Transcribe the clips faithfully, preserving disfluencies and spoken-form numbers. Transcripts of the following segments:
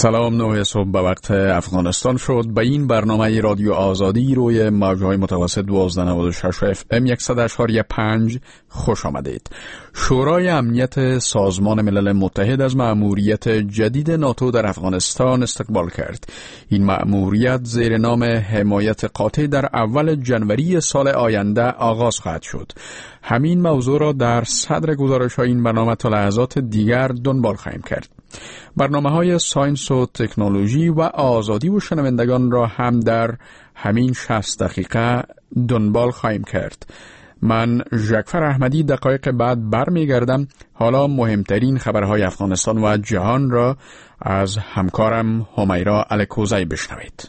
سلام، نه صبح به وقت افغانستان شد. به این برنامه رادیو آزادی روی موج‌های متوسط دوازده نود و شش اف ام صد و پنج خوش آمدید. شورای امنیت سازمان ملل متحد از مأموریت جدید ناتو در افغانستان استقبال کرد. این مأموریت زیر نام حمایت قاطع در اول جنوری سال آینده آغاز خواهد شد. همین موضوع را در صدر گزارش‌های این برنامه تا لحظات دیگر دنبال خواهیم کرد. برنامه‌های ساینس و تکنولوژی و آزادی و شنوندگان را هم در همین شصت دقیقه دنبال خواهیم کرد. من ژکفر احمدی دقایق بعد برمیگردم. حالا مهمترین خبرهای افغانستان و جهان را از همکارم همیرا الکوزی بشنوید.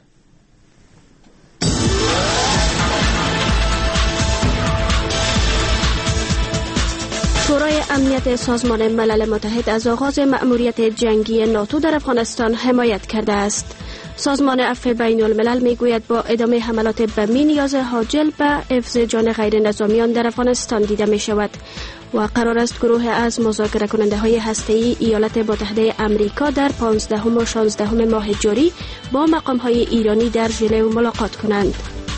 شورای امنیت سازمان ملل متحد از آغاز مأموریت جنگی ناتو در افغانستان حمایت کرده است. سازمان عفو بین الملل میگوید با ادامه حملات بمی نیاز عاجل به حفظ جان غیر نظامیان در افغانستان دیده می شود و قرار است گروه از مذاکره کننده های هسته‌ای ایالات متحده آمریکا در پانزدهم و شانزدهم ماه جاری با مقام های ایرانی در ژنو ملاقات کنند.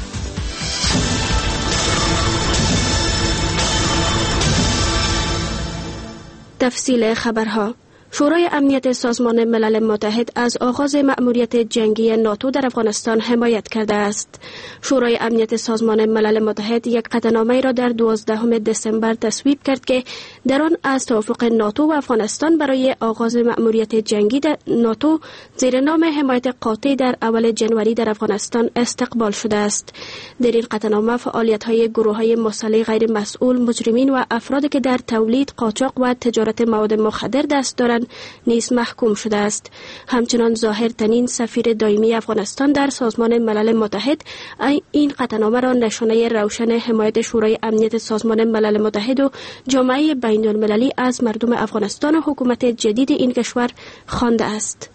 تفصیل خبرها. شورای امنیت سازمان ملل متحد از آغاز مأموریت جنگی ناتو در افغانستان حمایت کرده است. شورای امنیت سازمان ملل متحد یک قطعنامه را در دوازدهم دسامبر تصویب کرد که در آن از توافق ناتو و افغانستان برای آغاز مأموریت جنگی در ناتو زیر نام حمایت قاطع در اول جنوری در افغانستان استقبال شده است. در این قطعنامه فعالیت‌های گروه‌های مسلح غیر مسئول، مجرمین و افرادی که در تولید، قاچاق و تجارت مواد مخدر دست دارند نیز محکوم شده است. همچنان ظاهر تنین، سفیر دائمی افغانستان در سازمان ملل متحد، این قطعنامه را نشانه روشن حمایت شورای امنیت سازمان ملل متحد و جامعه بین المللی از مردم افغانستان و حکومت جدید این کشور خوانده است.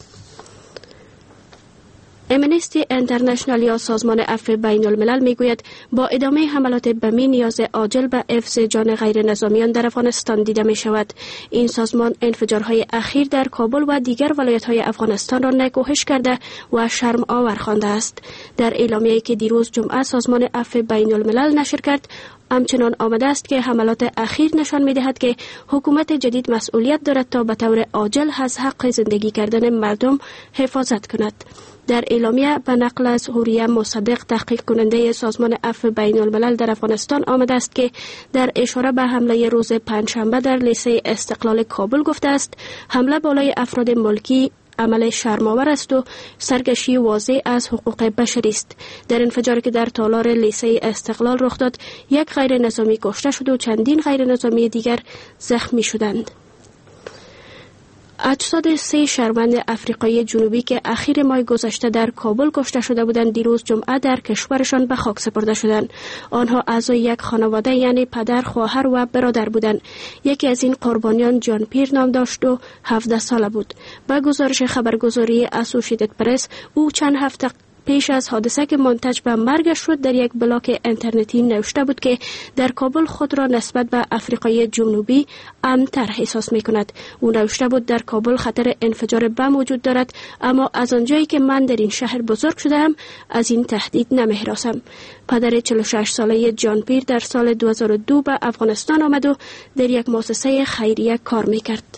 امنستی انترنشنال یا سازمان عفو بین الملل میگوید با ادامه حملات بمی نیاز عاجل به حفظ جان غیر نظامیان در افغانستان دیده می شود. این سازمان انفجارهای اخیر در کابل و دیگر ولایت‌های افغانستان را نکوهش کرده و شرم آور خوانده است. در اعلامیه‌ای که دیروز جمعه سازمان عفو بین الملل نشر کرد، همچنان آمده است که حملات اخیر نشان می‌دهد که حکومت جدید مسئولیت دارد تا به طور عاجل از حق زندگی کردن مردم حفاظت کند. در اعلامیه به نقل از حوریه مصدق، تحقیق کننده سازمان عفو بین الملل در افغانستان، آمده است که در اشاره به حمله روز پنجشنبه در لیسه استقلال کابل گفته است حمله بالای افراد ملکی عمل شرم‌آور است و سرکشی واضح از حقوق بشری است. در انفجاری که در تالار لیسه استقلال رخ داد، یک غیر نظامی کشته شد و چندین غیر نظامی دیگر زخمی شدند. اجساد سه شهروند افریقای جنوبی که اخیر ماه گذشته در کابل کشته شده بودند دیروز جمعه در کشورشان به خاک سپرده شدند. آنها اعضای یک خانواده یعنی پدر، خواهر و برادر بودند. یکی از این قربانیان جان پیر نام داشت و هفده ساله بود. با گزارش خبرگزاری اسوسییتد پرس، او چند هفته پیش از حادثه که منتج به مرگش شد در یک بلاگ اینترنتی نوشته بود که در کابل خود را نسبت به افریقای جنوبی امن‌تر احساس می‌کند. او نوشته بود در کابل خطر انفجار بم وجود دارد، اما از آنجایی که من در این شهر بزرگ شدم از این تهدید نمی‌هراسم. پدر چهل و شش ساله جان پیر در سال دو هزار و دو به افغانستان آمد و در یک مؤسسه خیریه کار می‌کرد.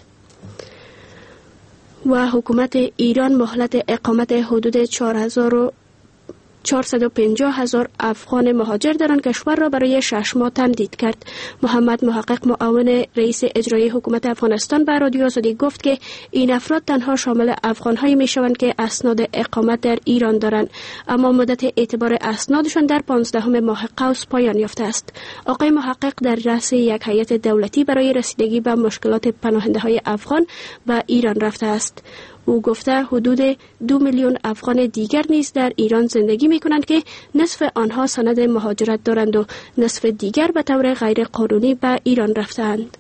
و حکومت ایران مهلت اقامت حدود چهارصد و پنجاه هزار افغان مهاجر در آن کشور را برای شش ماه تمدید کرد. محمد محقق، معاون رئیس اجرایی حکومت افغانستان، به رادیو آزادی گفت که این افراد تنها شامل افغان‌هایی می‌شوند که اسناد اقامت در ایران دارند، اما مدت اعتبار اسنادشان در پانزدهم ماه قوس پایان یافته است. آقای محقق در رأس یک هیئت دولتی برای رسیدگی به مشکلات پناهنده‌های افغان به ایران رفته است. او گفته حدود دو میلیون افغان دیگر نیز در ایران زندگی می کنند که نصف آنها سند مهاجرت دارند و نصف دیگر به طور غیر قانونی به ایران رفتند.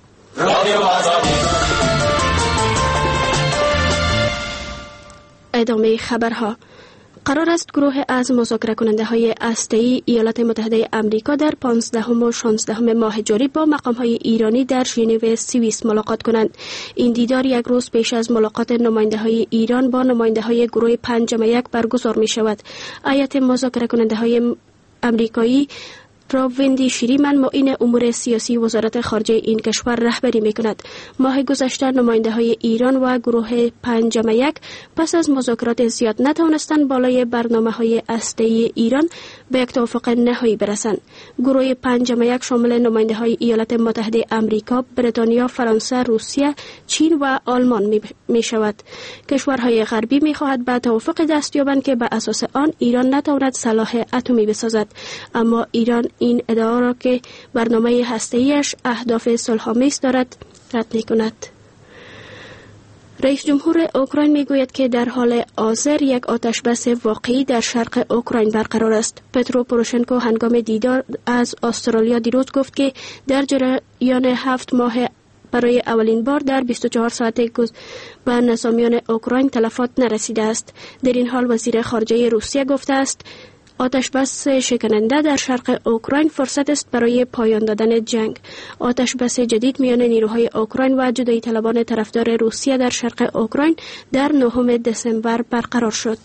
ادامه خبرها. قرار است گروه از مذاکره کننده های هسته‌ای ایالات متحده آمریکا در پانزدهم و شانزدهم ماه جاری با مقام های ایرانی در ژنو سوئیس ملاقات کنند. این دیدار یک روز پیش از ملاقات نماینده های ایران با نماینده های گروه پنجم یک برگزار می شود. هیئت مذاکره کننده های آمریکایی را وندی شریمن معین امور سیاسی وزارت خارجه این کشور رهبری می‌کند. ماه گذشته نماینده های ایران و گروه پنجم یک پس از مذاکرات زیاد نتوانستند بالای برنامه‌های هسته‌ای ایران به یک توافق نهایی برسند. گروه پنجم یک شامل نماینده های ایالات متحده آمریکا، بریتانیا، فرانسه، روسیه، چین و آلمان می شود. کشورهای غربی می خواهد به توافق دست یابند که به اساس آن ایران نتواند سلاح اتمی بسازد، اما ایران این ادعا را که برنامه هسته‌ایش اهداف صلح‌آمیز دارد رد می‌کند. رئیس جمهور اوکراین میگوید که در حال حاضر یک آتشبس واقعی در شرق اوکراین برقرار است. پترو پوروشنکو هنگام دیدار از استرالیا دیروز گفت که در جریان هفت ماه برای اولین بار در بیست و چهار ساعت به نظامیان اوکراین تلفات نرسیده است. در این حال وزیر خارجه روسیه گفته است آتشبس شکننده در شرق اوکراین فرصت است برای پایان دادن جنگ. آتشبس جدید میان نیروهای اوکراین و جدایی طلبان طرفدار روسیه در شرق اوکراین در نهم دسامبر برقرار شد.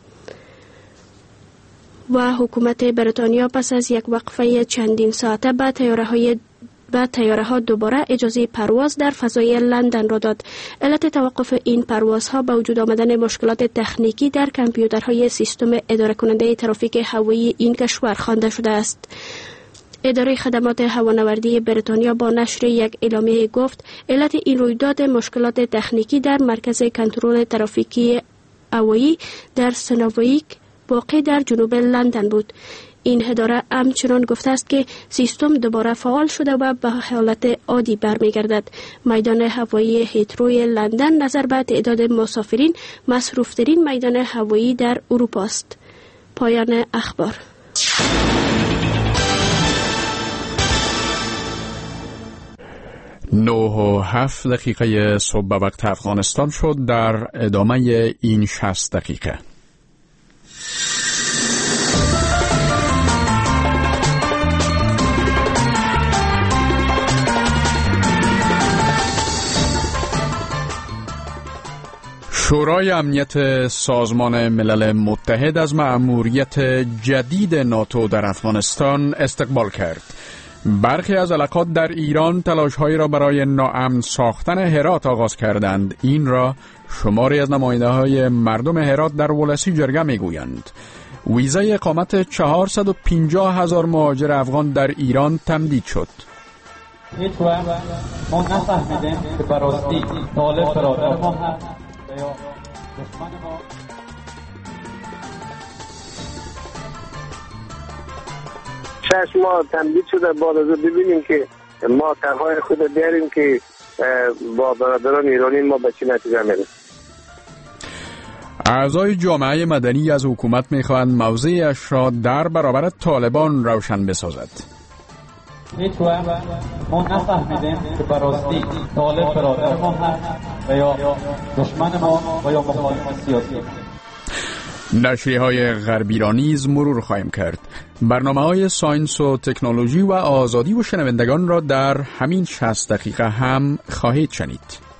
و حکومت بریتانیا پس از یک وقفه چندین ساعته به طیاره‌های و طیاره ها دوباره اجازه پرواز در فضای لندن را داد. علت توقف این پروازها با وجود آمدن مشکلات تکنیکی در کامپیوترهای سیستم اداره کننده ترافیک هوایی این کشور خوانده شده است. اداره خدمات هوانوردی بریتانیا با نشر یک اعلامیه گفت علت این رویداد مشکلات تکنیکی در مرکز کنترل ترافیکی هوایی در سنوویک واقع در جنوب لندن بود. این اداره همچنان گفته است که سیستم دوباره فعال شده و به حالت عادی برمیگردد. میدان هوایی هیتروی لندن نظر به تعداد مسافرین مصروفترین میدان هوایی در اروپا است. پایان اخبار. نه و هفت دقیقه صبح به وقت افغانستان شد. در ادامه این شصت دقیقه شورای امنیت سازمان ملل متحد از مأموریت جدید ناتو در افغانستان استقبال کرد. برخی از علاقات در ایران تلاش‌هایی را برای ناامن ساختن هرات آغاز کردند. این را شماری از نماینده‌های مردم هرات در ولسی جرگه می‌گویند. ویزای اقامت چهارصد و پنجاه هزار مهاجر افغان در ایران تمدید شد. هیچ وقت ما نفهمیدیم که براستی طالب برادر ما هست یا دشمن ما. شش ماه تمدید شده. بعد از ببینیم که ما طرحهای خود بیاریم که با برادران ایرانی ما به چه نتیجه میرسیم. اعضای جامعه مدنی از حکومت میخواهند موضعش را در برابر طالبان روشن بسازد. هیچ وقت ما نفهمیدیم که براستی طالب برادر ما هست و یا دشمن ما و یا مخالف سیاسی. نشریه های غربی را نیز مرور خواهیم کرد. برنامه های ساینس و تکنولوژی و آزادی و شنوندگان را در همین شصت دقیقه هم خواهید شنید.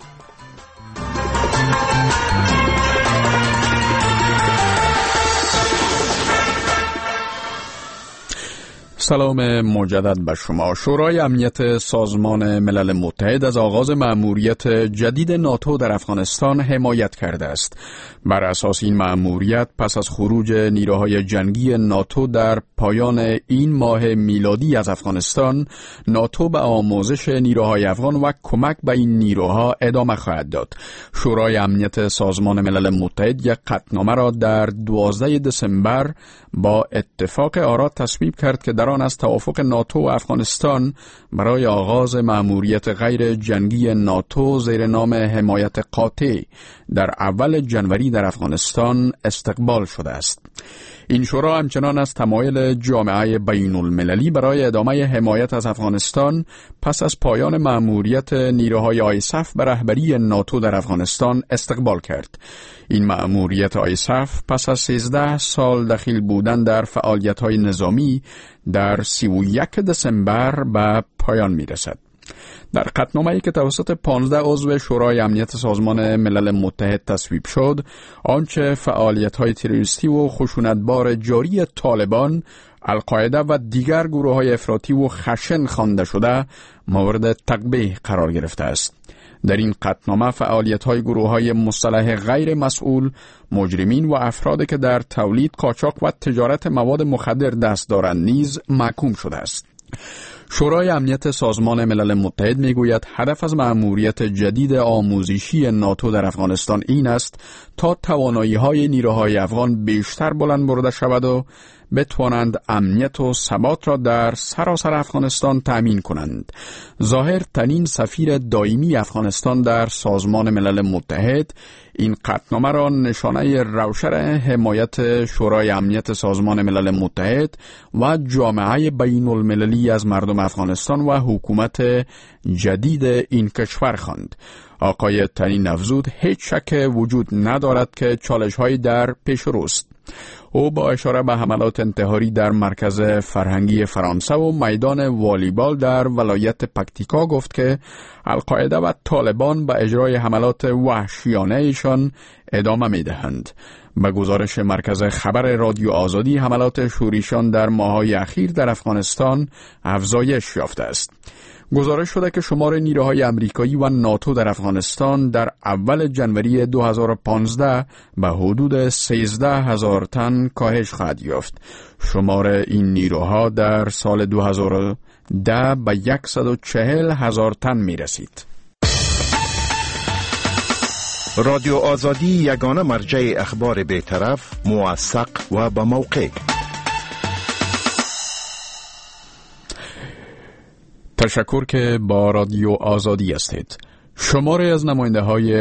سلام مجدد به شما. شورای امنیت سازمان ملل متحد از آغاز مأموریت جدید ناتو در افغانستان حمایت کرده است. بر اساس این مأموریت پس از خروج نیروهای جنگی ناتو در پایان این ماه میلادی از افغانستان، ناتو به آموزش نیروهای افغان و کمک به این نیروها ادامه خواهد داد. شورای امنیت سازمان ملل متحد یک قطعنامه را در دوازده دسامبر با اتفاق آرا تصویب کرد که در آن از توافق ناتو و افغانستان برای آغاز مأموریت غیر جنگی ناتو زیر نام حمایت قاطع در اول جنوری در افغانستان استقبال شده است. این شورا همچنان از تمایل جامعه بین المللی برای ادامه حمایت از افغانستان پس از پایان مأموریت نیروهای آیساف به رهبری ناتو در افغانستان استقبال کرد. این مأموریت آیساف پس از سیزده سال دخیل بودن در فعالیت‌های نظامی در سی و یک دسامبر به پایان می‌رسد. در قطعنامه‌ای که توسط پانزده عضو شورای امنیت سازمان ملل متحد تصویب شد، آنچه فعالیت‌های تروریستی و خشونتبار جاری طالبان، القاعده و دیگر گروه‌های افراطی و خشن خوانده شده مورد تقبیح قرار گرفته است. در این قطعنامه فعالیت‌های گروه‌های مسلح غیر مسئول، مجرمین و افرادی که در تولید، قاچاق و تجارت مواد مخدر دست دارند نیز محکوم شده است. شورای امنیت سازمان ملل متحد میگوید هدف از مأموریت جدید آموزشی ناتو در افغانستان این است تا توانایی‌های نیروهای افغان بیشتر بلند برده شود و بتوانند امنیت و ثبات را در سراسر افغانستان تأمین کنند. ظاهر تنین سفیر دائمی افغانستان در سازمان ملل متحد این قطعنامه را نشانه روشن حمایت شورای امنیت سازمان ملل متحد و جامعه بین المللی از مردم افغانستان و حکومت جدید این کشور خواند. آقای تنین افزود هیچ شک وجود ندارد که چالش‌هایی در پیش روست. او با اشاره به حملات انتحاری در مرکز فرهنگی فرانسه و میدان والیبال در ولایت پکتیکا گفت که القاعده و طالبان به اجرای حملات وحشیانه ایشان ادامه می دهند. به گزارش مرکز خبر رادیو آزادی، حملات شوریشان در ماه‌های اخیر در افغانستان افزایش یافته است. گزارش شده که شمار نیروهای امریکایی و ناتو در افغانستان در اول ژانویه دو هزار و پانزده به حدود سیزده هزار تن کاهش خواهد یافت. شمار این نیروها در سال دو هزار و ده به صد و چهل هزار تن می رسید. رادیو آزادی یگانه مرجع اخبار بی‌طرف، موثق و با موقع. تشکر که با رادیو آزادی هستید. شماری از نماینده های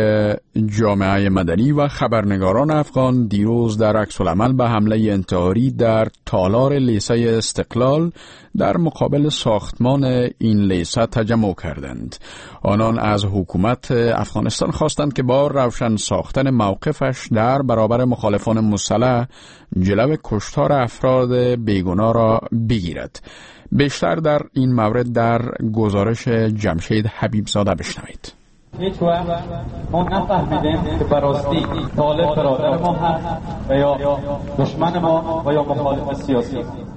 جامعه مدنی و خبرنگاران افغان دیروز در عکس‌العمل به حمله انتحاری در تالار لیسه استقلال در مقابل ساختمان این لیسه تجمع کردند. آنان از حکومت افغانستان خواستند که با روشن ساختن موقفش در برابر مخالفان مسلح جلو کشتار افراد بیگناه را بگیرد. بیشتر در این مورد در گزارش جمشید حبیبزاده بشنوید. هیچ وقت ما نفهمیدیم که براستی طالب برادر ما هست و یا دشمن ما و یا مخالف سیاسی.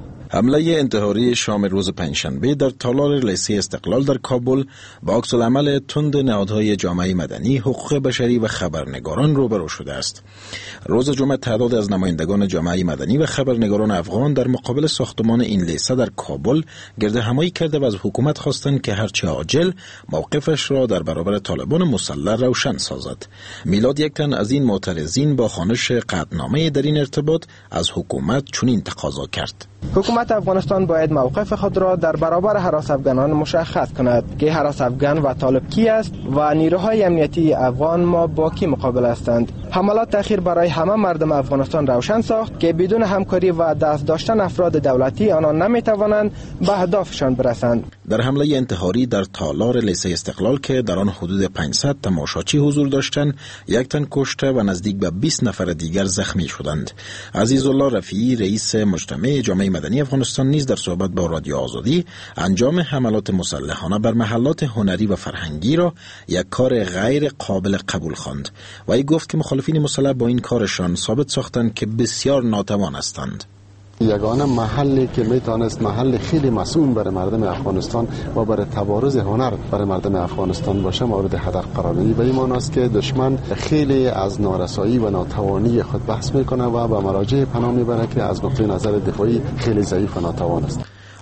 حمله انتحاری شام روز پنجشنبه در تالار لیسه استقلال در کابل با عکس‌العمل تند نهادهای جامعه مدنی، حقوق بشری و خبرنگاران روبرو شده است. روز جمعه تعداد از نمایندگان جامعه مدنی و خبرنگاران افغان در مقابل ساختمان این لیسه در کابل گرد همایی کرده و از حکومت خواستند که هرچه عاجل موقفش را در برابر طالبان مسلح روشن سازد. میلاد یک تن از این معترضین با خوانش قطعنامه در این ارتباط از حکومت چنین تقاضا کرد: حکومت افغانستان باید موقف خود را در برابر هراس افغانان مشخص کند که هراس افغان و طالب کی است و نیروهای امنیتی افغان ما با کی مقابل هستند. حملات تأخیر برای همه مردم افغانستان روشن ساخت که بدون همکاری و دست داشتن افراد دولتی آنان نمیتوانند به اهدافشان برسند. در حمله انتحاری در تالار لیسه استقلال که در آن حدود پانصد تماشاچی حضور داشتند، یک تن کشته و نزدیک به بیست نفر دیگر زخمی شدند. عزیزالله رفیعی، رئیس مجتمع جامعه مدنی افغانستان، نیز در صحبت با رادیو آزادی انجام حملات مسلحانه بر محلات هنری و فرهنگی را یک کار غیر قابل قبول خواند و ای گفت که مخالفین مسلح با این کارشان ثابت ساختند که بسیار ناتوان هستند. یگانه محلی که میتونست محل خیلی مسئول برای مردم افغانستان و برای تبارز هنر برای مردم افغانستان باشه مورد هدر قرار میگیره. به این معنی است که دشمن خیلی از نارسایی و ناتوانی خود بحث میکنه و به مراجع پناه میبره که از نقطه نظر دفاعی خیلی ضعیف و ناتوان است.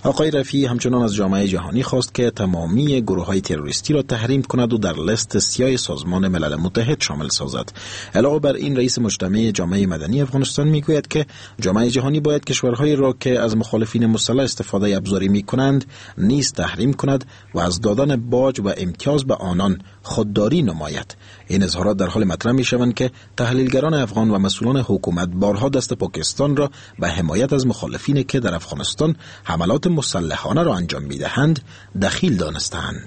آقای رفیعی همچنان از جامعه جهانی خواست که تمامی گروه‌های تروریستی را تحریم کند و در لیست سیاه سازمان ملل متحد شامل سازد. علاوه بر این، رئیس مجتمع جامعه مدنی افغانستان میگوید که جامعه جهانی باید کشورهایی را که از مخالفین مسلح استفاده ابزاری میکنند نیز تحریم کند و از دادن باج و امتیاز به آنان خودداری نماید. این اظهارات در حال مطرح میشوند که تحلیلگران افغان و مسئولان حکومت بارها دست پاکستان را به حمایت از مخالفین که در افغانستان حملات مسلحانه را انجام میدهند دخیل دانستند.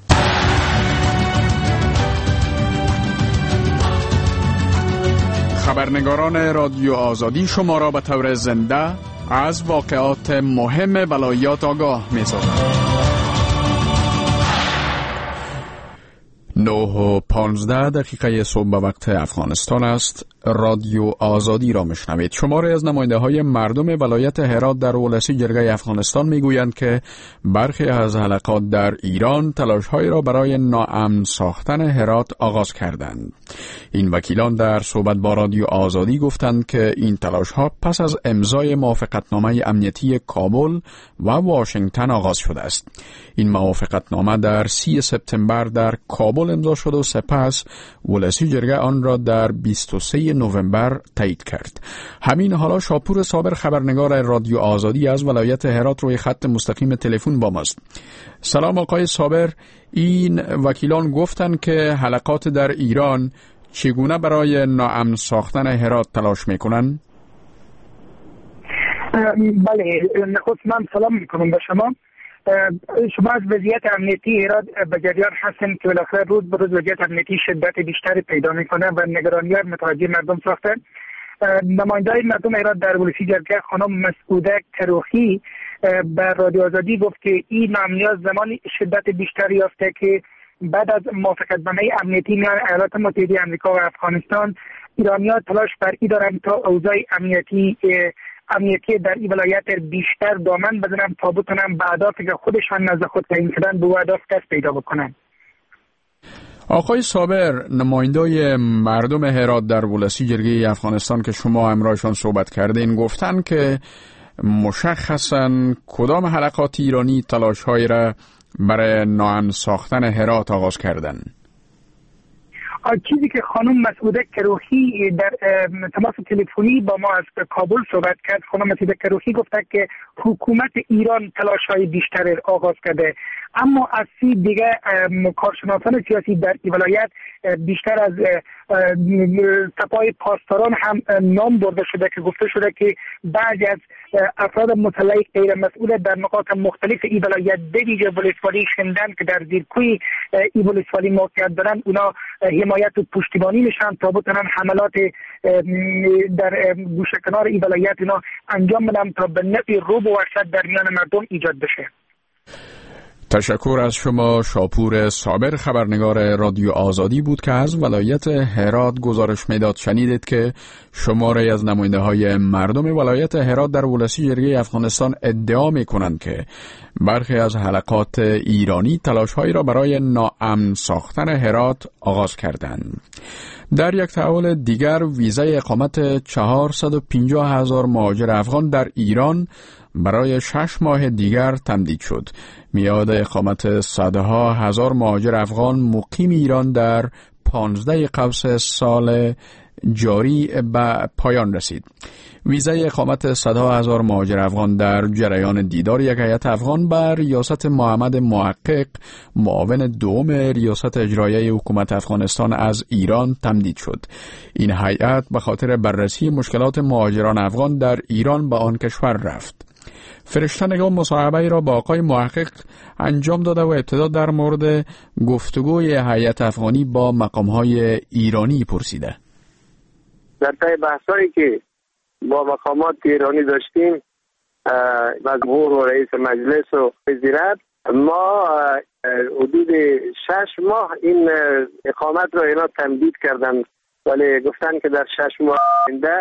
خبرنگاران رادیو آزادی شما را به طور زنده از واقعات مهم ولایات آگاه می‌سازند. نه و پانزده دقیقه صبح به وقت افغانستان است. رادیو آزادی را میشنوید. شماری از نماینده های مردم ولایت هرات در اولسی جرگه افغانستان میگویند که برخی از حلقات در ایران تلاش‌هایی را برای ناامن ساختن هرات آغاز کردند. این وکیلان در صحبت با رادیو آزادی گفتند که این تلاش‌ها پس از امضای موافقتنامه امنیتی کابل و واشنگتن آغاز شده است. این موافقتنامه در سی سپتامبر در کابل امضا شد و سپس اولسی جرگه آن را در بیست و سوم نوامبر تایید کرد. همین حالا شاپور صابر خبرنگار رادیو آزادی از ولایت هرات روی خط مستقیم تلفن با ماست. سلام آقای صابر، این وکیلان گفتند که حلقات در ایران چگونه برای ناامن ساختن هرات تلاش میکنن؟ بله، نخست من سلام میکنم به شما. شما از وضعیت امنیتی هرات به جریان هستند که بالاخره روز به روز وضعیت امنیتی شدت بیشتری پیدا میکنه و نگرانی‌ها متوجه مردم ساخته. نماینده‌های مردم هرات در اولسی جرگه خانم مسعوده کروخی به رادیو آزادی گفت که این ناامنی‌ها زمانی شدت بیشتری یافته که بعد از موافقتنامه امنیتی میان ایالات متحده آمریکا و افغانستان، ایرانی‌ها تلاش بر این دارند تا اوضاع امنیتی امنیتی در این ولایت بیشتر دامن بزنن تا بتونن به اهدافی که خودشان نزد خود تعیین کردن به اهداف دست پیدا بکنن. آقای صابر، نمایندای مردم هرات در اولسی جرگه افغانستان که شما همراهشان صحبت کردین گفتن که مشخصاً کدام حلقات ایرانی تلاش‌هایی را برای ناامن ساختن هرات آغاز کردن؟ چیزی که خانم مسعوده کروخی در تماس تلفنی با ما از کابل صحبت کرد، خانم مسعوده کروخی گفته که حکومت ایران تلاش‌های بیشتر آغاز کرده، اما از سی دیگه کارشناسان سیاسی در این ولایت بیشتر از تپای پاسداران هم نام برده شده که گفته شده که بعضی از افراد مسلح غیر مسئول در نقاط مختلف این ولایت به ویژه ولسوالی شندن که در زیرکوی این ولسوالی موقعیت دارن، اونا حمایت و پشتیبانی میشن تا بتونن حملات در گوشه کنار این ولایت اینا انجام بدن تا به نفع رعب و وحشت در میان مردم ایجاد بشه. تشکر از شما. شاپور صابر خبرنگار رادیو آزادی بود که از ولایت هرات گزارش میداد. شنیدید که شماره از نماینده های مردم ولایت هرات در اولسی جرگه افغانستان ادعا می کنند که برخی از حلقات ایرانی تلاش‌هایی را برای ناامن ساختن هرات آغاز کردند. در یک تحول دیگر، ویزای اقامت چهارصد و پنجاه هزار مهاجر افغان در ایران برای شش ماه دیگر تمدید شد. میعاد اقامت صدها هزار مهاجر افغان مقیم ایران در پانزده قوس سال جاری به پایان رسید. ویزای اقامت صدها هزار مهاجر افغان در جریان دیدار یک هیئت افغان بر ریاست محمد محقق، معاون دوم ریاست اجرایی حکومت افغانستان از ایران تمدید شد. این هیئت به خاطر بررسی مشکلات مهاجران افغان در ایران به آن کشور رفت. فرشته‌نگار مصاحبه‌ای را با آقای محقق انجام داده و ابتدا در مورد گفتگوی هیئت افغانی با مقام‌های ایرانی پرسیده. در طی بحثایی که با مقامات ایرانی داشتیم، مجموع و رئیس مجلس و وزارت، ما حدود شش ماه این اقامت را اینا تمدید کردن، ولی گفتن که در شش ماه آینده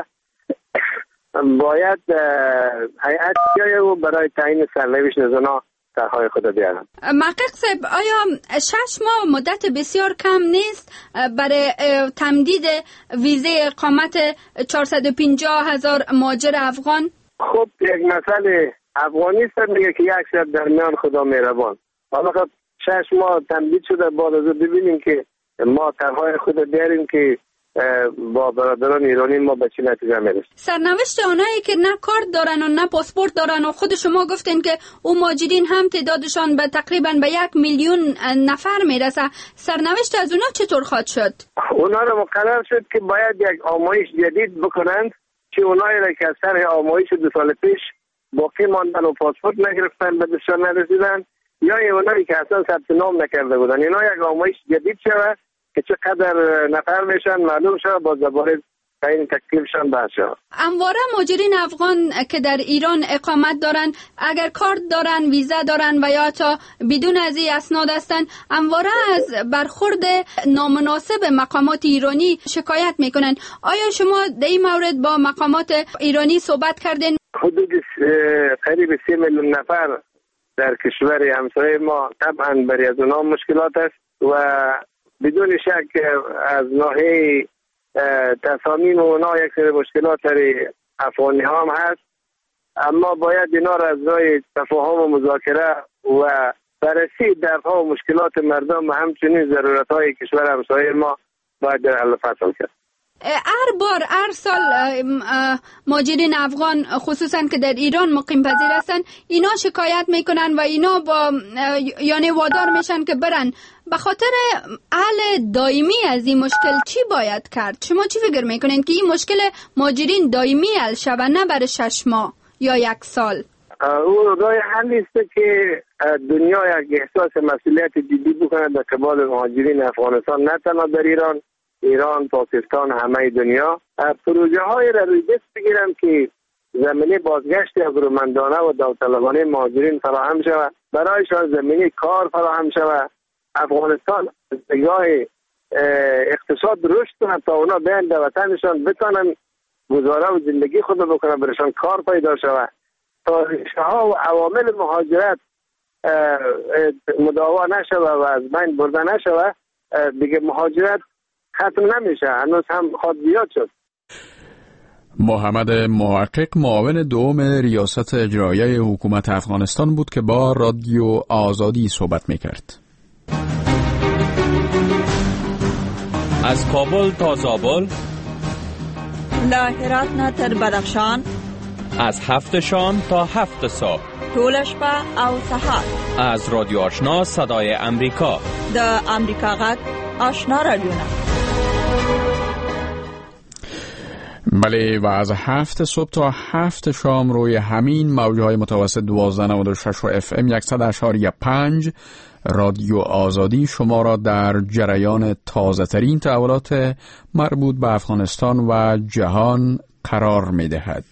باید هیئت بیاید و برای تعیین سرنوشت از اونا طرح‌های خود بیارن. محقق صاحب، آیا شش ماه مدت بسیار کم نیست برای تمدید ویزه اقامت چهارصد و پنجاه هزار مهاجر افغان؟ خب یک مسئله افغانیست میگه که یک شب در میان خدا مهربان. حالا خب شش ماه تمدید شده، بعد از ببینیم که ما طرحهای خود بیاریم که با برادران ایرانی ما به چه نتیجه میرسیم. سرنوشت اونایی که نه کارت دارن و نه پاسپورت دارن و خود شما گفتین که اون مهاجرین هم تعدادشان به تقریبا به یک میلیون نفر میرسه، سرنوشت از اونا چطور خواهد شد؟ اونا رو مقرر شد که باید یک آمایش جدید بکنند که اونایی را که از طرح آمایش دو سال پیش باقی ماندن و پاسپورت نگرفتن به دستشان نرسیدن، یا اونایی که اصلا ثبت نام نکرده بودن، اینا یک آمایش جدید شود که چقدر نفر میشن معلوم شد، با درباره تعیین تکلیفشان بحث شد. همواره مهاجرین افغان که در ایران اقامت دارن، اگر کارت دارن، ویزا دارن و یا تا بدون از این اسناد هستن، همواره از برخورد نامناسب مقامات ایرانی شکایت میکنن. آیا شما در این مورد با مقامات ایرانی صحبت کردین؟ حدود قریب سه میلیون نفر در کشور همسایه ما طبعا برای از اونها مشکلات است و بدون شک از ناحیه تصامیم و اونا یک سری مشکلات در افغانی ها هم هست، اما باید اینا را از راه تفاهم و مذاکره و بررسی دردها و مشکلات مردم و همچنین ضرورت های کشور همسایه ما باید در حل فصل کرد. هر بار هر سال مهاجرین افغان خصوصا که در ایران مقیم پذیر هستن، اینا شکایت میکنن و اینا با یعنی وادار میشن که برن. به خاطر حل دائمی از این مشکل چی باید کرد؟ شما چی فکر میکنین که این مشکل مهاجرین دائمی حل شود، نه برای شش ماه یا یک سال؟ او راه حل است که دنیا یک احساس مسئولیت جدی بکنه در قبال مهاجرین افغانستان، نه تنها در ایران، ایران، پاکستان، همه دنیا پروژه های را روی دست بگیرن که زمینه بازگشت ابرومندانه و داوطلبانه مهاجرین فراهم شود، برایشان زمینه کار فراهم شود. افغانستان از نگاه اقتصاد رشد کنه تا اونا بیان در وطنشان بتونن گزاره و زندگی خود بکنن، برشان کار پیدا شود، تا ریشه ها و عوامل مهاجرت مداوا نشود و از بین برده نشود، دیگه مهاجرت ختم نمیشه، هنوز هم خواد زیاد شد. محمد محقق معاون دوم ریاست اجرایی حکومت افغانستان بود که با رادیو آزادی صحبت میکرد. از کابل تا زابل، له هرات نه تر بدخشان، از هفت شام تا هفت صبح، ټول شپه او سهار، از رادیو آشنا صدای امریکا، د امریکا غږ آشنا رادیو. بله، و از هفت صبح تا هفت شام روی همین موجهای متوسط دوازده نود و شش و اف ام صد اشاری پنج رادیو آزادی شما را در جریان تازه ترین تحولات مربوط به افغانستان و جهان قرار می دهد.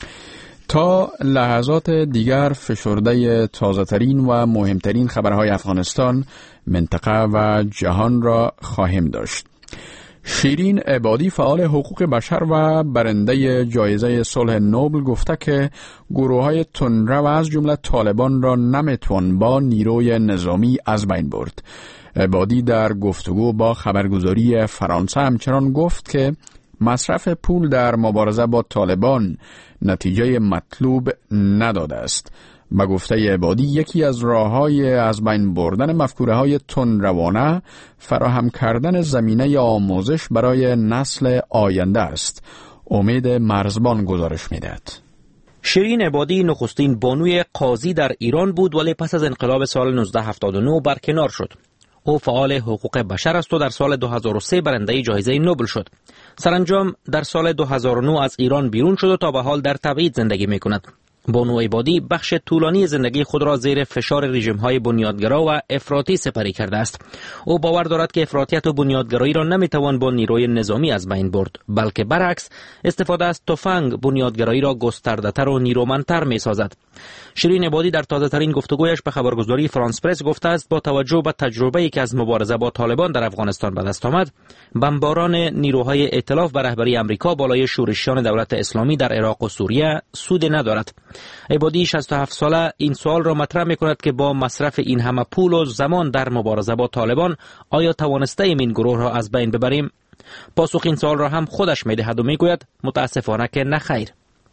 تا لحظات دیگر فشرده تازه ترین و مهمترین خبرهای افغانستان، منطقه و جهان را خواهیم داشت. شیرین عبادی فعال حقوق بشر و برنده جایزه صلح نوبل گفته که گروه‌های تندرو از جمله طالبان را نمیتوان با نیروی نظامی از بین برد. عبادی در گفتگو با خبرگزاری فرانسه همچنان گفت که مصرف پول در مبارزه با طالبان نتیجه مطلوب نداده است. به گفته عبادی یکی از راه‌های از بین بردن مفکوره‌های تندروانه فراهم کردن زمینه آموزش برای نسل آینده است. امید مرزبان گزارش می‌دهد. شیرین عبادی نخستین بانوی قاضی در ایران بود، ولی پس از انقلاب سال نوزده هفتاد و نه برکنار شد. او فعال حقوق بشر است و در سال دو هزار و سه برنده جایزه نوبل شد. سرانجام در سال دو هزار و نه از ایران بیرون شد و تا به حال در تبعید زندگی می‌کند. بانو عبادی بخش طولانی زندگی خود را زیر فشار رژیم‌های بنیادگرا و افراطی سپری کرده است. او باور دارد که افراطیت و بنیادگرایی را نمیتوان با نیروی نظامی از بین برد، بلکه برعکس استفاده از تفنگ بنیادگرایی را گسترده‌تر و نیرومندتر می‌سازد. شیرین عبادی در تازه‌ترین گفتگویش به خبرگزاری فرانس پرس گفته است با توجه به تجربه‌ای که از مبارزه با طالبان در افغانستان به دست آمد، بمباران نیروهای ائتلاف به رهبری آمریکا بالای شورشیان دولت اسلامی در عراق و سوریه سود ندارد. عبادی شصت و هفت ساله این سوال را مطرح می‌کند که با مصرف این همه پول و زمان در مبارزه با طالبان آیا توانسته ایم این گروه را از بین ببریم؟ پاسخ این سوال را هم خودش می‌دهد و می‌گوید متاسفانه که نه خیر.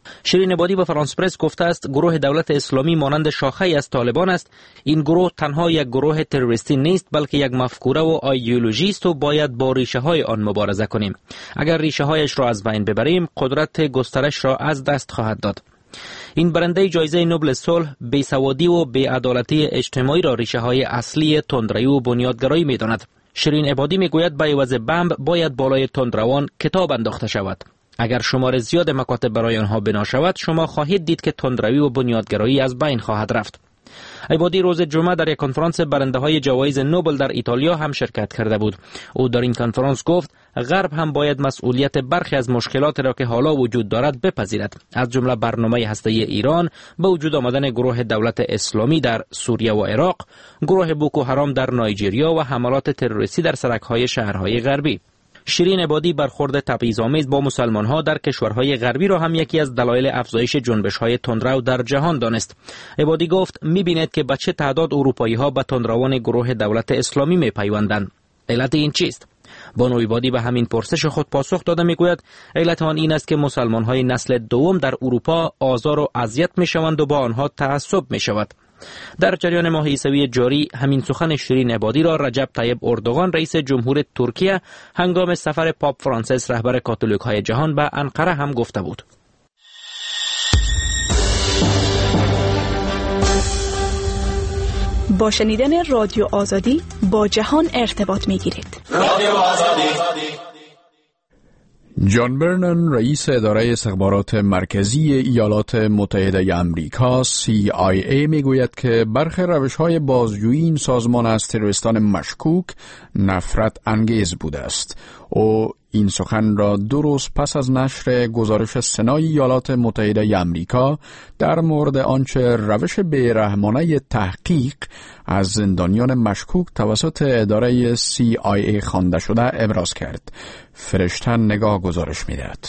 شیرین عبادی به فرانس پرس گفته است گروه دولت اسلامی مانند شاخه‌ای از طالبان است. این گروه تنها یک گروه تروریستی نیست بلکه یک مفکوره و ایدئولوژی است و باید با ریشه های آن مبارزه کنیم. اگر ریشه هایش را از بین ببریم قدرت گسترش را از دست خواهد داد. این برنده جایزه نوبل صلح بیسوادی و بی‌عدالتی اجتماعی را ریشه های اصلی تندروی و بنیادگرایی می داند. شیرین عبادی می گوید به عوض بمب باید بالای تندروان کتاب انداخته شود. اگر شمار زیاد مکاتب برای آنها بنا شود شما خواهید دید که تندروی و بنیادگرایی از بین خواهد رفت. عبادی روز جمعه در یک کنفرانس برنده های جوایز نوبل در ایتالیا هم شرکت کرده بود. او در این کنفرانس گفت غرب هم باید مسئولیت برخی از مشکلات را که حالا وجود دارد بپذیرد، از جمله برنامه هسته‌ای ایران، به وجود آمدن گروه دولت اسلامی در سوریه و عراق، گروه بوکو حرام در نایجریا و حملات تروریستی در سرک‌های شهرهای غربی. شیرین عبادی برخورد تبعیض‌آمیز با مسلمان‌ها در کشورهای غربی را هم یکی از دلایل افزایش جنبش‌های تندرو در جهان دانست. عبادی گفت می‌بینید که به چه تعداد اروپایی‌ها به تندروان گروه دولت اسلامی می‌پیوندند. علت این چیست؟ بانو عبادی به همین پرسش خود پاسخ داده میگوید علت آن این است که مسلمان‌های نسل دوم در اروپا آزار و اذیت می‌شوند و با آنها تعصب می‌شود. در جریان ماه عیسوی جاری همین سخن شیرین عبادی را رجب طیب اردوغان رئیس جمهور ترکیه هنگام سفر پاپ فرانسیس رهبر کاتولیک های جهان به انقره هم گفته بود. با شنیدن رادیو آزادی با جهان ارتباط می گیرید. رادیو آزادی. جان برنن رئیس اداره استخبارات مرکزی ایالات متحده آمریکا سی آی ای میگوید که برخی روش‌های بازجویی این سازمان از تروریستان مشکوک نفرت انگیز بوده است. او این سخن را دو روز پس از نشر گزارش سنای ایالات متحده آمریکا در مورد آنچه روش بیرحمانه تحقیق از زندانیان مشکوک توسط اداره سی آی ای خوانده شده ابراز کرد. فرشتن نگاه گزارش می‌دهد.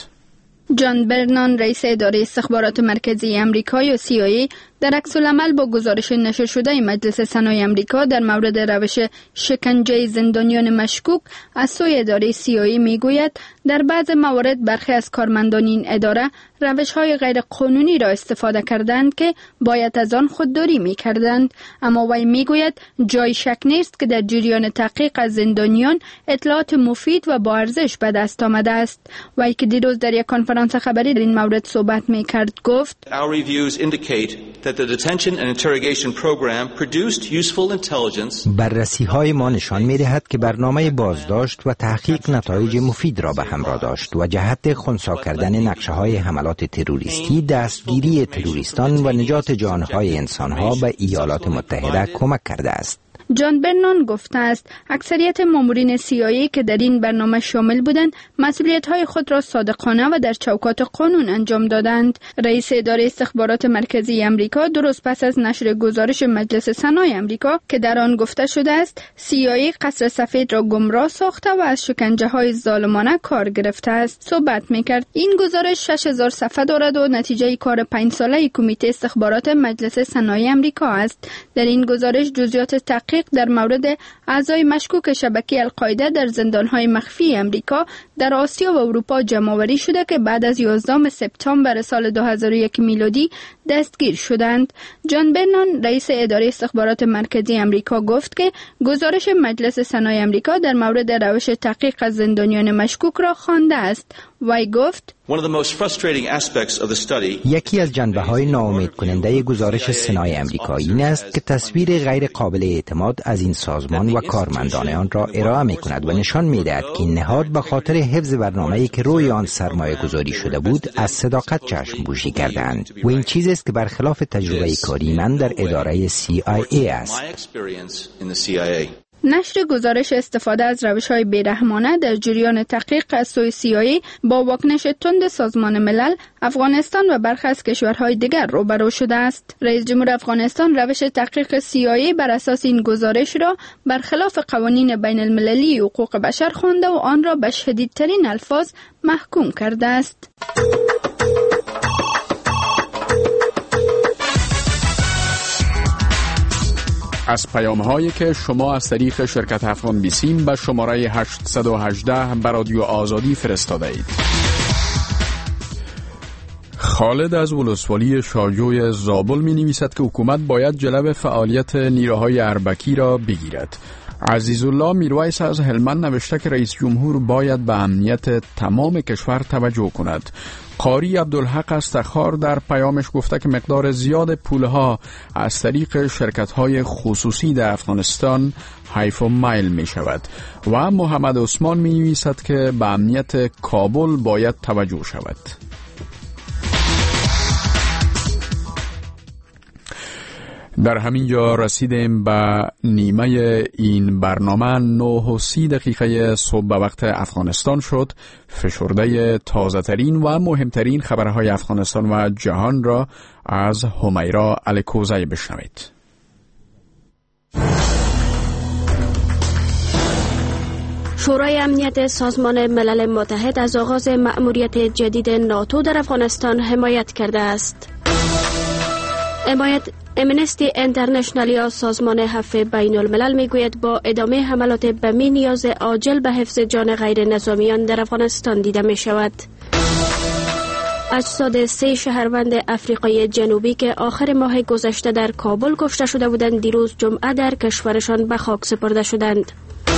جان برنان رئیس اداره استخبارات مرکزی آمریکا یا سی آی ای در عکس‌العمل با گزارش نشر شده مجلس سنای آمریکا در مورد روش شکنجه زندانیان مشکوک از سوی اداره سی آی ای میگوید در بعض موارد برخی از کارمندان این اداره روش‌های غیر قانونی را استفاده کردند که باید از آن خودداری می‌کردند، اما وی میگوید جای شک نیست که در جریان تحقیق از زندانیان اطلاعات مفید و با ارزش به دست آمده است. وی که دیروز در یک کنفرانس خبری در این مورد صحبت می‌کرد گفت Our reviews indicate that the detention and interrogation program produced useful intelligence. بررسی‌های ما نشان می‌دهد که برنامه بازداشت و تحقیق نتایج مفید را به همراه داشت و جهت خنثی کردن نقشه‌های حملات تروریستی، دستگیری تروریستان و نجات جان‌های انسان‌ها به ایالات متحده کمک کرده است. جان برنان گفته است اکثریت مامورین سی آی ای که در این برنامه شامل بودند مسئولیت‌های خود را صادقانه و در چوکات قانون انجام دادند. رئیس اداره استخبارات مرکزی آمریکا درست پس از نشر گزارش مجلس سنای آمریکا که در آن گفته شده است سی آی ای قصر سفید را گمراه ساخته و از شکنجه‌های ظالمانه کار گرفته است صحبت می‌کرد. این گزارش شش هزار صفحه دارد و نتیجه کار پنج ساله کمیته استخبارات مجلس سنای آمریکا است. در این گزارش جزئیات تحقیق در مورد اعضای مشکوک شبکه القاعده در زندان‌های مخفی آمریکا در آسیا و اروپا جمع‌آوری شده که بعد از یازدهم سپتامبر سال دو هزار و یک میلادی دستگیر شدند. جان برنان رئیس اداره استخبارات مرکزی آمریکا گفت که گزارش مجلس سنای آمریکا در مورد روش تحقیق از زندانیان مشکوک را خوانده است. وی گفت یکی از جنبه‌های ناامید کننده گزارش سنای آمریکایی این است که تصویر غیر قابل اعتماد از این سازمان و کارمندان آن را ارائه می‌کند و نشان می‌دهد که این نهاد به خاطر حفظ برنامه‌ای که روی آن سرمایه گذاری شده بود از صداقت چشم پوشی کردند و این چیزی است که برخلاف تجربه کاری من در اداره سی آی ای است. نشر گزارش استفاده از روش‌های بیرحمانه در جریان تحقیق از سوی سی آی ای با واکنش تند سازمان ملل، افغانستان و برخی از کشورهای دیگر روبرو شده است. رئیس جمهور افغانستان روش تحقیق سی آی ای بر اساس این گزارش را برخلاف قوانین بین المللی حقوق بشر خوانده و آن را به شدیدترین الفاظ محکوم کرده است. از پیام‌هایی که شما از طریق شرکت افغان بیسیم به شماره هشت یک هشت به رادیو آزادی فرستاده اید. خالد از ولسوالی شاجوی زابل می نویسد که حکومت باید جلب فعالیت نیروهای اربکی را بگیرد. عزیزالله میرویس از هلمند نوشته که رئیس جمهور باید به امنیت تمام کشور توجه کند. قاری عبدالحق از تخار در پیامش گفته که مقدار زیاد پولها از طریق شرکت‌های خصوصی در افغانستان حیف و میل می شود. و محمد عثمان می نویسد که به امنیت کابل باید توجه شود. در همین جا رسیدیم به نیمه این برنامه. نه و سی دقیقه صبح به وقت افغانستان شد. فشرده تازه ترین و مهمترین خبرهای افغانستان و جهان را از همیرا الکوزی بشنوید. شورای امنیت سازمان ملل متحد از آغاز مأموریت جدید ناتو در افغانستان حمایت کرده است. حمایت امنستی انترنشنال یا سازمان عفو بین الملل میگوید با ادامه حملات بمی نیاز عاجل به حفظ جان غیر نظامیان در افغانستان دیده می شود. اجساد سه شهروند افریقای جنوبی که آخر ماه گذشته در کابل کشته شده بودند دیروز جمعه در کشورشان به خاک سپرده شدند.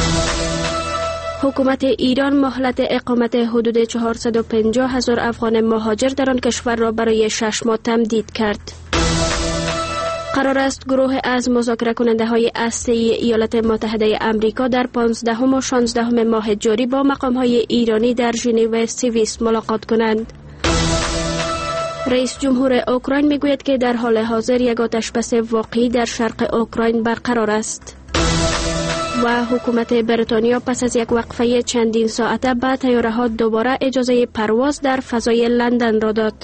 حکومت ایران مهلت اقامت حدود چهارصد و پنجاه هزار افغان مهاجر در آن کشور را برای شش ماه تمدید کرد. قرار است گروه از مذاکره کننده های اصلی ایالات متحده آمریکا در پانزدهم و شانزدهم ماه جاری با مقام های ایرانی در ژنو سوئیس ملاقات کنند. رئیس جمهور اوکراین میگوید که در حال حاضر یک آتشبس واقعی در شرق اوکراین برقرار است. و حکومت بریتانیا پس از یک وقفه چندین ساعته به طیاره‌ها دوباره اجازه پرواز در فضای لندن را داد.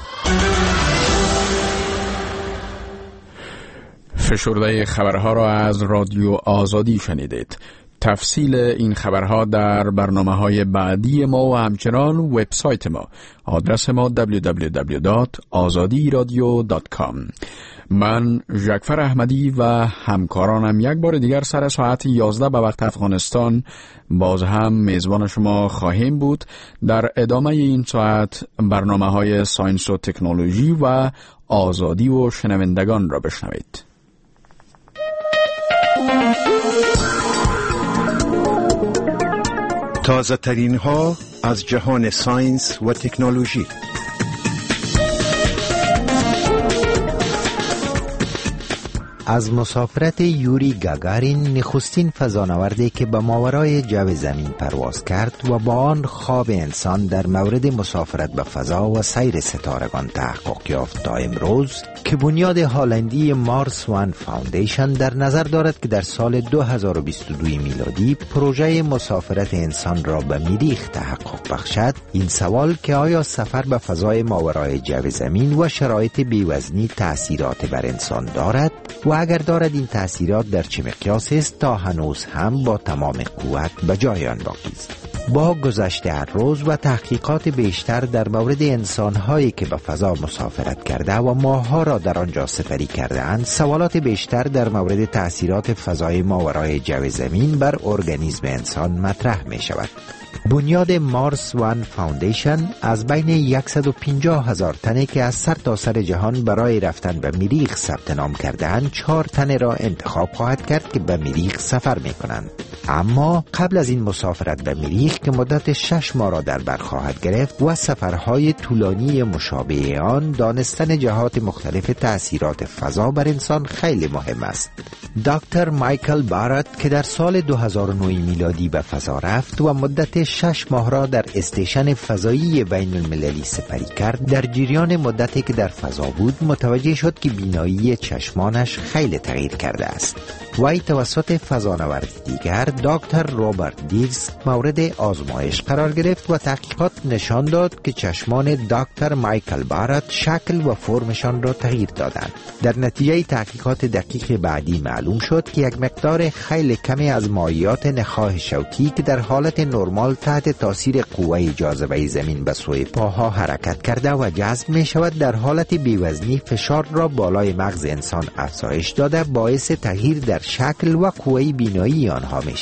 فشرده خبرها را از رادیو آزادی شنیدید. تفصیل این خبرها در برنامه‌های بعدی ما و همچنان وبسایت ما. آدرس ما دبلیو دبلیو دبلیو دات آزادی رادیو دات کام. من ژکفر احمدی و همکارانم یک بار دیگر سر ساعت یازده به وقت افغانستان باز هم میزبان شما خواهیم بود. در ادامه این ساعت برنامه‌های ساینس و تکنولوژی و آزادی و شنوندگان را بشنوید. تازه ترین ها از جهان ساینس و تکنولوژی. از مسافرت یوری گاگارین، نخستین فضانوردی که به ماورای جو زمین پرواز کرد و با آن خواب انسان در مورد مسافرت به فضا و سیر ستارگان تحقق یافت تا امروز، که بنیاد هالندی مارس وان فاوندیشن در نظر دارد که در سال دو هزار و بیست و دو میلادی پروژه مسافرت انسان را به مریخ تحقق بخشد. این سوال که آیا سفر به فضای ماورای جو زمین و شرایط بیوزنی تأثیرات بر انسان دارد و اگر دارد این تأثیرات در چه مقیاس است، تا هنوز هم با تمام قوت به جای آن باقی است. با گذشت هر روز و تحقیقات بیشتر در مورد انسان‌هایی که به فضا مسافرت کرده و ماه‌ها را در آنجا سپری کرده‌اند، سوالات بیشتر در مورد تأثیرات فضای ماورای جو زمین بر ارگانیسم انسان مطرح می‌شود. بنیاد مارس وان فاوندیشن از بین صد و پنجاه هزار تنی که از سر تا سر جهان برای رفتن به مریخ ثبت نام کرده‌اند، چهار تن را انتخاب خواهد کرد که به مریخ سفر می‌کنند. اما قبل از این مسافرت به مریخ که مدت شش ماه را در بر خواهد گرفت و سفرهای طولانی مشابه آن، دانستن جهات مختلف تأثیرات فضا بر انسان خیلی مهم است. دکتر مایکل بارت که در سال دو هزار و نه میلادی به فضا رفت و مدت شش ماه را در استیشن فضایی بین المللی سپری کرد، در جریان مدتی که در فضا بود متوجه شد که بینایی چشمانش خیلی تغییر کرده است. وی توسط فضانورد دیگر دکتر روبرت دیوز مورد آزمایش قرار گرفت و تحقیقات نشان داد که چشمان دکتر مایکل بارت شکل و فرمشان را تغییر دادند. در نتیجه تحقیقات دقیق بعدی معلوم شد که یک مقدار خیلی کمی از مایعات نخاع شوکی که در حالت نرمال تحت تاثیر قوه جاذبه زمین به سوی پاها حرکت کرده و جذب می شود، در حالت بیوزنی فشار را بالای مغز انسان افزایش داده باعث تغییر در شکل و قوه بینایی آنها می شود.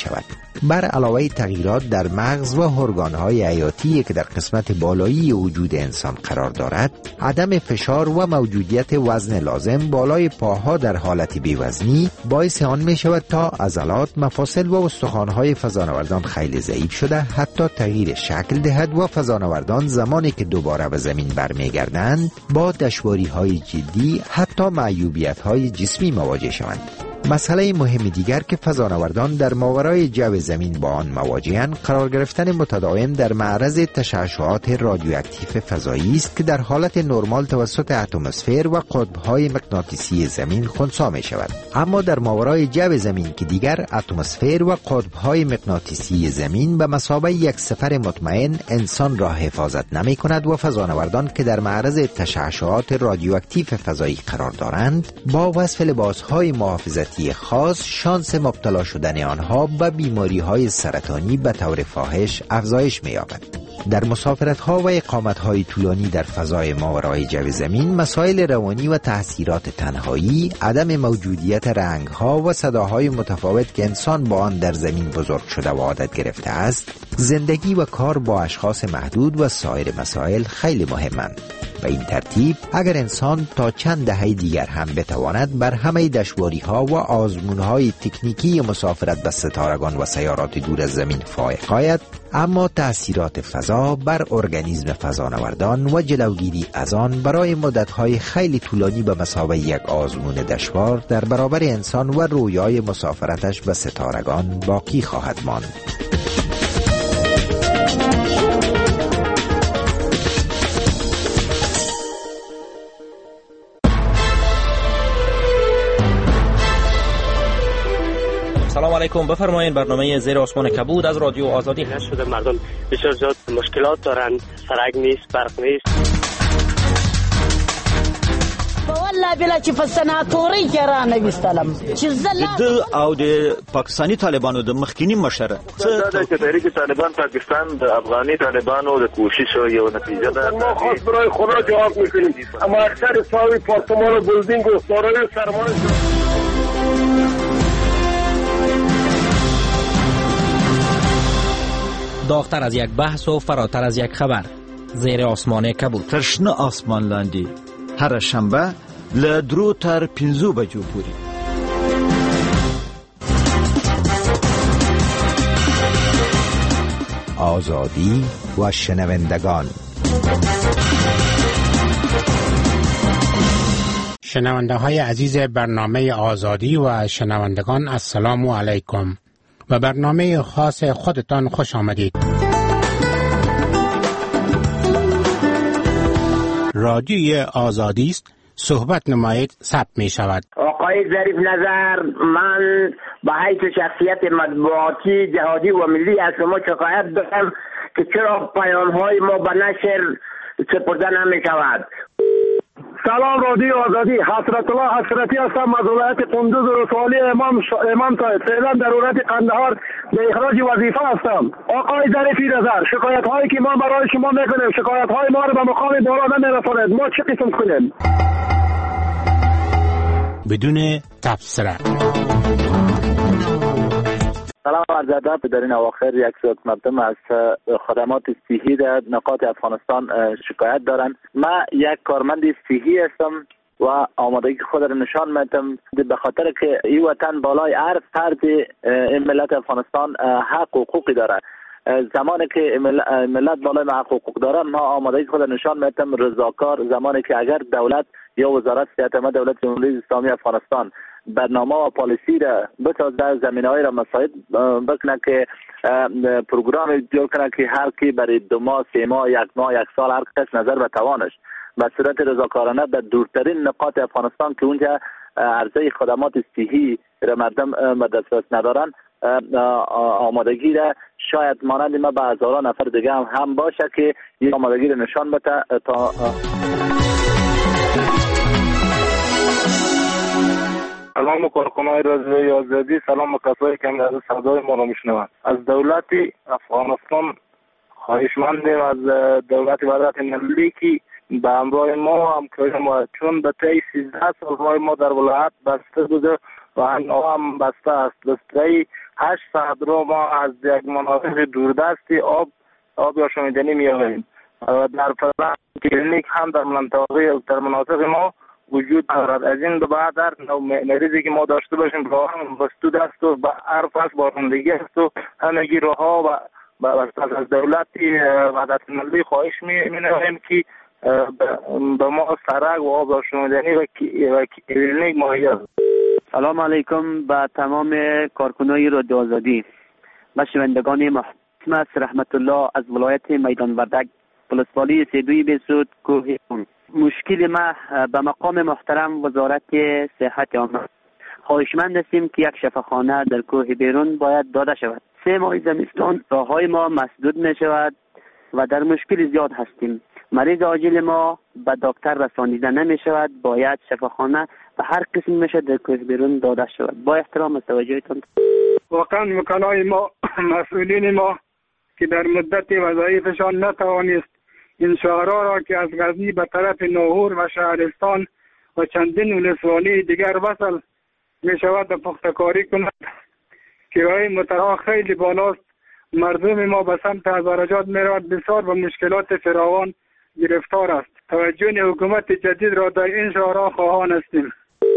بر علاوه تغییرات در مغز و ارگان‌های حیاتی که در قسمت بالایی وجود انسان قرار دارد، عدم فشار و موجودیت وزن لازم بالای پاها در حالت بی‌وزنی باعث آن می شود تا عضلات، مفاصل و استخوان‌های فضانوردان خیلی ضعیف شده حتی تغییر شکل دهد و فضانوردان زمانی که دوباره به زمین برمیگردند با دشواری‌های جدی حتی معیوبیت‌های جسمی مواجه شوند. مسئله مهم دیگر که فضانوردان در ماورای جو زمین با آن مواجه‌اند قرار گرفتن متداوم در معرض تشعشعات رادیواکتیو فضایی است که در حالت نرمال توسط اتمسفر و قطب‌های مغناطیسی زمین خنثی می‌شود، اما در ماورای جو زمین که دیگر اتمسفر و قطب‌های مغناطیسی زمین به مثابه یک سفر مطمئن انسان را حفاظت نمی‌کند و فضانوردان که در معرض تشعشعات رادیواکتیو فضایی قرار دارند با وصف لباس‌های محافظتی خاص شانس مبتلا شدن آنها به بیماری‌های سرطانی به طور فاحش افزایش می‌یابد. در مسافرت‌ها و اقامت‌های طولانی در فضای ماورای جو زمین، مسائل روانی و تأثیرات تنهایی، عدم موجودیت رنگ‌ها و صداهای متفاوت که انسان با آن در زمین بزرگ شده و عادت گرفته است، زندگی و کار با اشخاص محدود و سایر مسائل خیلی مهمند. به این ترتیب اگر انسان تا چند دهه دیگر هم بتواند بر همه دشواری‌ها و آزمون‌های تکنیکی مسافرت به ستارگان و سیارات دور از زمین فائق آید، اما تأثیرات فضا بر ارگانیسم فضانوردان و جلوگیری از آن برای مدت‌های خیلی طولانی به مثابه یک آزمون دشوار در برابر انسان و رویای مسافرتش به ستارگان باقی خواهد ماند. سلام علیکم، بفرمایید. برنامه زیر آسمان کبود از رادیو آزادی هست. شده مردم بسیار زیاد مشکلات دارن، سرک نیست، برق نیست. والله بلا چې په سناتوري کې را نه وستلم چې د او د پاکستانی طالبانو د مخکینی مشره دا چې تحریک طالبان پاکستان د افغاني طالبانو د کوششو یو نتیجه ده. ما خاص برای خدا جواب میکنیم، اما اکثر ساوی پارتمان و بلدینگ و سارای سرمایه داغتر از یک بحث و فراتر از یک خبر. زیر آسمان کبود. ترشنه آسمان لاندی هر شنبه له درو تر پنځو بجو پورې. آزادی و شنوندگان. شنونده های عزیز برنامه آزادی و شنوندگان، السلام علیکم. و برنامه خاص خودتان خوش آمدید. رادیوی آزادی است، صحبت نمایید ثبت می شود. آقای ظریف نظر، من به حیث شخصیت مطبوعاتی جهادی و ملی از شما شکایت دارم که چرا پیام های ما به نشر سپرده نمی شود. سلام رادیو آزادی، حضرت الله حضرتی هستم از ولایت قندوز و رسوالی امام ش... امام صاحب. فعلا در ولایت قندهار به اخراج وظیفه هستم. آقای ظریفی نظر، شکایت هایی که ما برای شما میکنیم، شکایت های ما رو به مقام بالا نمیرساند. ما چه قسم کنیم؟ بدون تفسیر. سلام عرض ادب. در این اواخر یک سوت مردم از خدمات صحی در نقاط افغانستان شکایت دارند. من یک کارمند صحی هستم و آمادگی خود را نشان میدم به خاطر که این وطن بالای هر فرد این ملت افغانستان حق و حقوقی داره. زمانی که ملت بالای ما حق و حقوق داره، ما آمادگی خود را نشان میدم رضاکار. زمانی که اگر دولت یا وزارت صحت ما دولت جمهوری اسلامی افغانستان برنامه و پالیسی را بسازه، زمینه‌های را مساعد بکنه که پروگرام جور کنه که هر کی برای دو ماه، سه ماه، یک ماه، یک سال هر کس نظر به توانش به صورت رضاکارانه در دورترین نقاط افغانستان که اونجا عرضه خدمات صحی را مردم به دسترس ندارن آمادگی را شاید مانند ما به هزاران نفر دیگه هم, هم باشه که این آمادگی را نشان بده تا سلام کارکنان رادیوی آزادی، سلام کسایی که از صدای ما را میشنوند. از دولت افغانستان خواهشمندیم، از دولت وحدت ملی که به همراه ما همکاری ما، چون به طی سیزده سال راه ما در ولایت بسته بوده و هم بسته است. دستگاه هشت ساعت رو ما از یک مناطق دوردستی آب آب آشامیدنی می‌آوریم. در فضا کلینیک هم در منطقه در مناطق ما وجود دارد. از این به بعد در مریضی که ما داشته باشیم راه هم بستود است و با عرف است، بارندگی است و همگی راه و از دولتی وحدت ملی خواهش می‌نماییم که به ما سرک و آب آشامیدنی و کلینیک مهیا. سلام علیکم به تمام کارکنای رادیو آزادی و شنوندگان محترم است. رحمت الله از ولایت میدان وردک، ولسوالی سیدوی بیسود، کوه کون. مشکل ما به مقام محترم وزارت صحت عامه خواهشمند هستیم که یک شفاخانه در کوه بیرون باید داده شود. سه ماه زمستان راههای ما مسدود می شود و در مشکل زیاد هستیم. مریض عاجل ما به دکتر رسانیده نمی شود، باید شفاخانه به هر قسم میشه در کوه بیرون داده شود. با احترام از توجهتان. واقعا مکانای ما مسئولین ما که در مدت وظایفشان نتوانست این شهرها را که از غزنی به طرف ناهور و شهرستان و چندین ولسوالی دیگر وصل می شود به پختکاری کند. کرایه موترها خیلی بالاست. مردم ما به سمت هزارجات می رود، بسیار به مشکلات فراوان گرفتار است. توجه حکومت جدید را در این شهرها خواهان هستیم.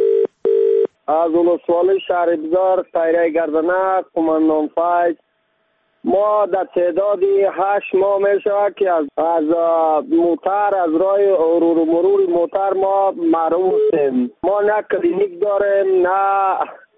از ولسوالی شهر بزار تایره گردنه قماندان فایز ما در تعدادی هشت ماه می شود که از از موتر از راه عرور و مرور موتر ما محروم هستیم. ما نه کلینیک داریم، نه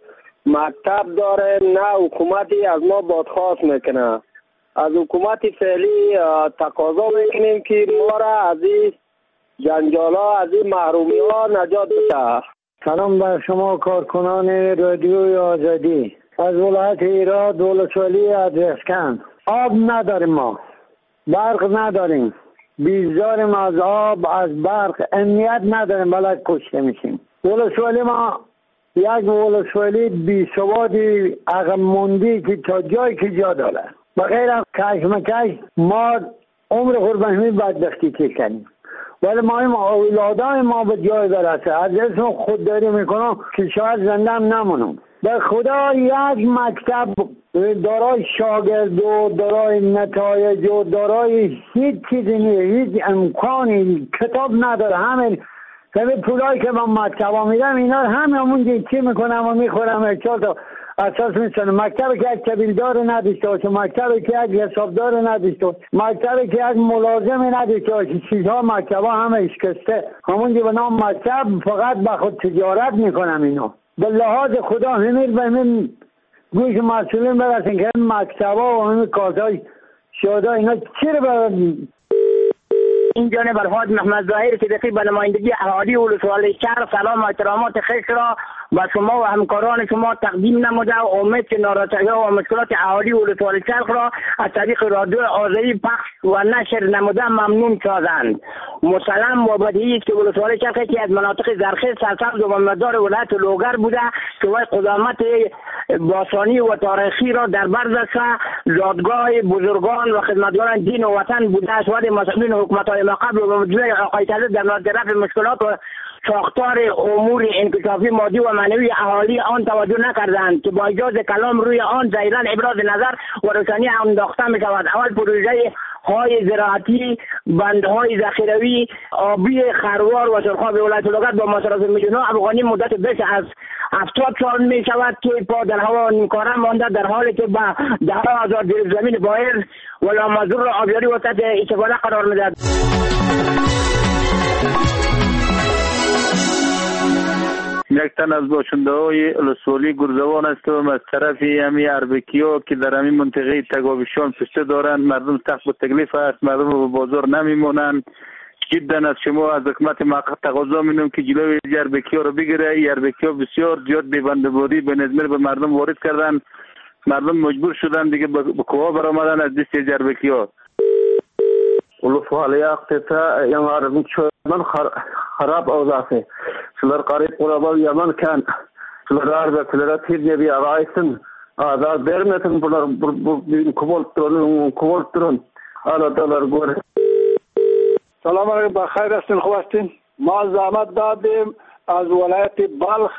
مکتب داریم، نه حکومتی از ما بازخواست میکنه. از حکومت فعلی تقاضا میکنیم که ما را از این جنجالا، از این محرومی ها نجات بده. سلام بر شما کارکنان رادیوی آزادی از ولایت ایران، ولسوالی ادرسکن. آب نداریم، ما برق نداریم، بیزاریم از آب از برق، امنیت نداریم، بلد کشته میشیم. ولسوالی ما یک ولسوالی بی سوادی عقب موندی که تا جایی که جا داره. بغیر از کشمکش ما عمر قربانی بدبختی کشیدیم، ولی ما این اولادای ما به جای برسه. از اسم خودداری میکنم که شاید زنده هم نمونم. به خدا یک مکتب دارای شاگرد و دارای نتایج و دارای هیچ چیزی نیست، هیچ امکانی کتاب نداره. همین همین پولایی که من مکتب ها میدم اینا همه همون چی میکنم و میخورم. چهار تا اساس میشن. مکتب که یک کبیلدار نداشته باشه، مکتب که یک حسابدار نداشته باشه، مکتب که یک ملازم نداشته باشه، چیزها مکتب ها همه اشکسته. همون که به نام مکتب فقط به خود تجارت میکنم. اینا به لحاظ خدا همین به همین گوش مسئولین برسن که این مکتب ها و همین کارهای شده اینا چی رو برد. این جانب الحاج محمد ظاهر صدیقی به نمایندگی اهالی ولسوالی شهر سلام و احترامات خیش را و شما و همکاران شما تقدیم نموده و امید که ناراضی‌ها و مشکلات اهالی ولسوالی شهر را از طریق رادیو آزادی پخش و نشر نموده ممنون سازند. مسلم و بدیهی است که ولسوالی شهر که از مناطق زرخیز، سرسبز و مدار ولایت لوگر بوده که وی قدامت باستانی و تاریخی را در بر داشته، یادگاه بزرگان و خدمتگاران دین و وطن بوده است. ولی مسئولین حکومت‌های ما قبل و مجموعه آقای طالب در مورد رفع مشکلات و ساختار امور انکشافی مادی و معنوی اهالی آن توجه نکردند که با ایجاد کلام روی آن ظاهرا ابراز نظر و روشنی انداخته می شود. اول پروژه های زراعتی، بندهای ذخیروی آبی خروار و سرخاب ولایت لوگر با مصرف میلیون افغانی مدت بیش از هفتاد سال می شود که پا در هوا نیمکاره مانده، در حالی که با ده هزار زمین بایر و لامازور را آبیاری و تحت استفاده قرار میدهد. یک تن از باشنده های ولسوالی گرزوان هستم از طرف همی اربکیو که در همین منطقه تگابشان پشته دارند. مردم تحت تکلیف است، مردم به بازار نمیمونند. جدا از شما از حکومت موقت تقاضا می‌کنم که جلوی اربکیو رو بگیره. اربکیو بسیار زیاد بی‌بنده‌باری به نظمیر به مردم وارد کردن، مردم مجبور شدن دیگه به کوه برآمدن از دست اربکیو. ولسوالی اقتصاد یمن من خراب اوضاعه. شلر قریب قربا یمن کن شلر عرب شلر تیجی بی آیسن آزاد برمتن بلر بین کبول ترون کبول ترون آلا دلار گوره. سلام علیکم، بخیر هستین، خوب هستین؟ ما زحمت دادیم از ولایت بلخ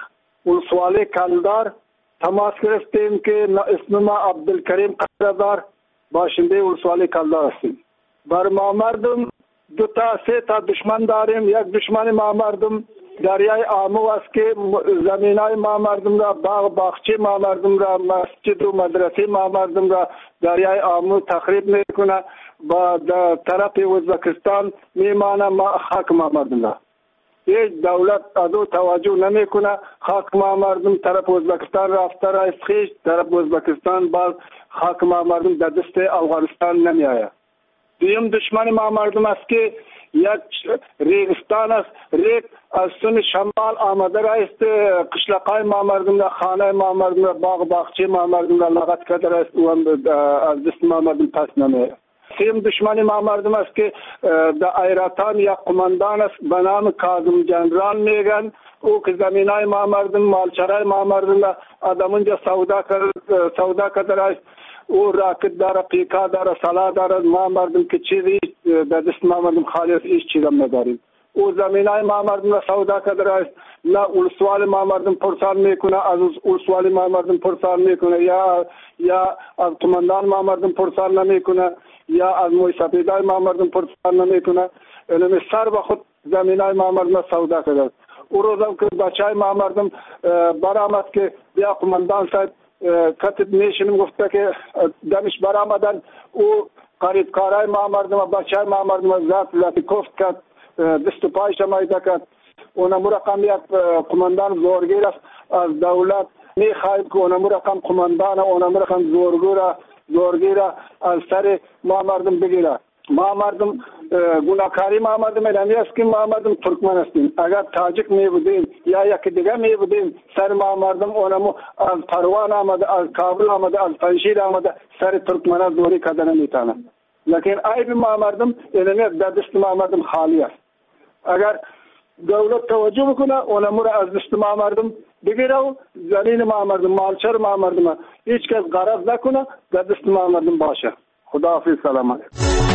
ولسوالی کلدار تماس گرفتیم که اسم ما عبدالکریم قدردار باشنده ولسوالی کلدار هستیم. بر ما مردم دو تا سه تا دشمن داریم. یک دشمن ما مردم دریای آمو است که زمینای ما مردم را، باغ باغچه ما مردم را، مسجد و مدرسه ما مردم را دریای آمو تخریب میکنه. با طرف ازبکستان میمانه ما خاک ما مردم را. هیچ دولت از او توجه نمیکنه. خاک ما مردم طرف ازبکستان رفته را است، خیش طرف ازبکستان باز خاک ما مردم در دست افغانستان نمیآید. دویم دشمن ما مردم است که یک ریگستان است. ریگ از سوی شمال آمده را است. قشلقای ما مردم را، خانه ما مردم را، باغ باغچه ما مردم را لغت کرده است و از دست ما مردم پس نمیآید. سیم دشمن ما مردم است که در ایراتان یک قماندان است به نام کاظم جنرال میگن. او که زمینای ما مردم، مالچرای ما مردم را آدمونجا سودا کرد سودا کرده است. او راکت داره، پیکا داره، سلا داره. ما مردم که چیزی در دست ما مردم خالی است، هیچ چیز هم نداریم. او زمینای ما مردم را سودا کرده است. نه اولسوال ما مردم پرسان میکنه، از اولسوال ما مردم پرسان میکنه، یا یا از قماندان ما مردم پرسان نمیکنه، یا از موی سپیدای ما مردم پرسان نمیکنه. اینمی سر به خود زمینای ما مردم سودا کرده. او روزم که بچای ما مردم برآمد که بیا قماندان صاحب کتب میشنم گفته که دمش برآمدن. او قریبکارای ما مردم، بچای ما مردم ذات ذاتی کفت کرد، دست و پایش مایده کرد. اونم رقم یک قماندان زورگیر است از دولت. میخواهیم که اونم رقم قماندان، اونم رقم زورگیر زورگیر از سر ما مردم بگیره. ما مردم گناهکاری ما مردم ایرانی است که ما مردم ترکمن هستیم. اگر تاجیک می بودیم یا یک دیگه می بودیم، سر ما مردم اونم از پروان آمده، از کابل آمده، از پنجشیر آمده، سر ترکمن دوری کردن نمیتونه. لیکن عیب ما مردم ایرانی در دست ما مردم خالی است. اگر دولت توجه بکنه اونم را از دست ما مردم بگیره و زمین ما مردم، مالچر ما مردم هیچ کس غرض نکنه، در دست ما مردم باشه. خداحافظ، سلام علیکم.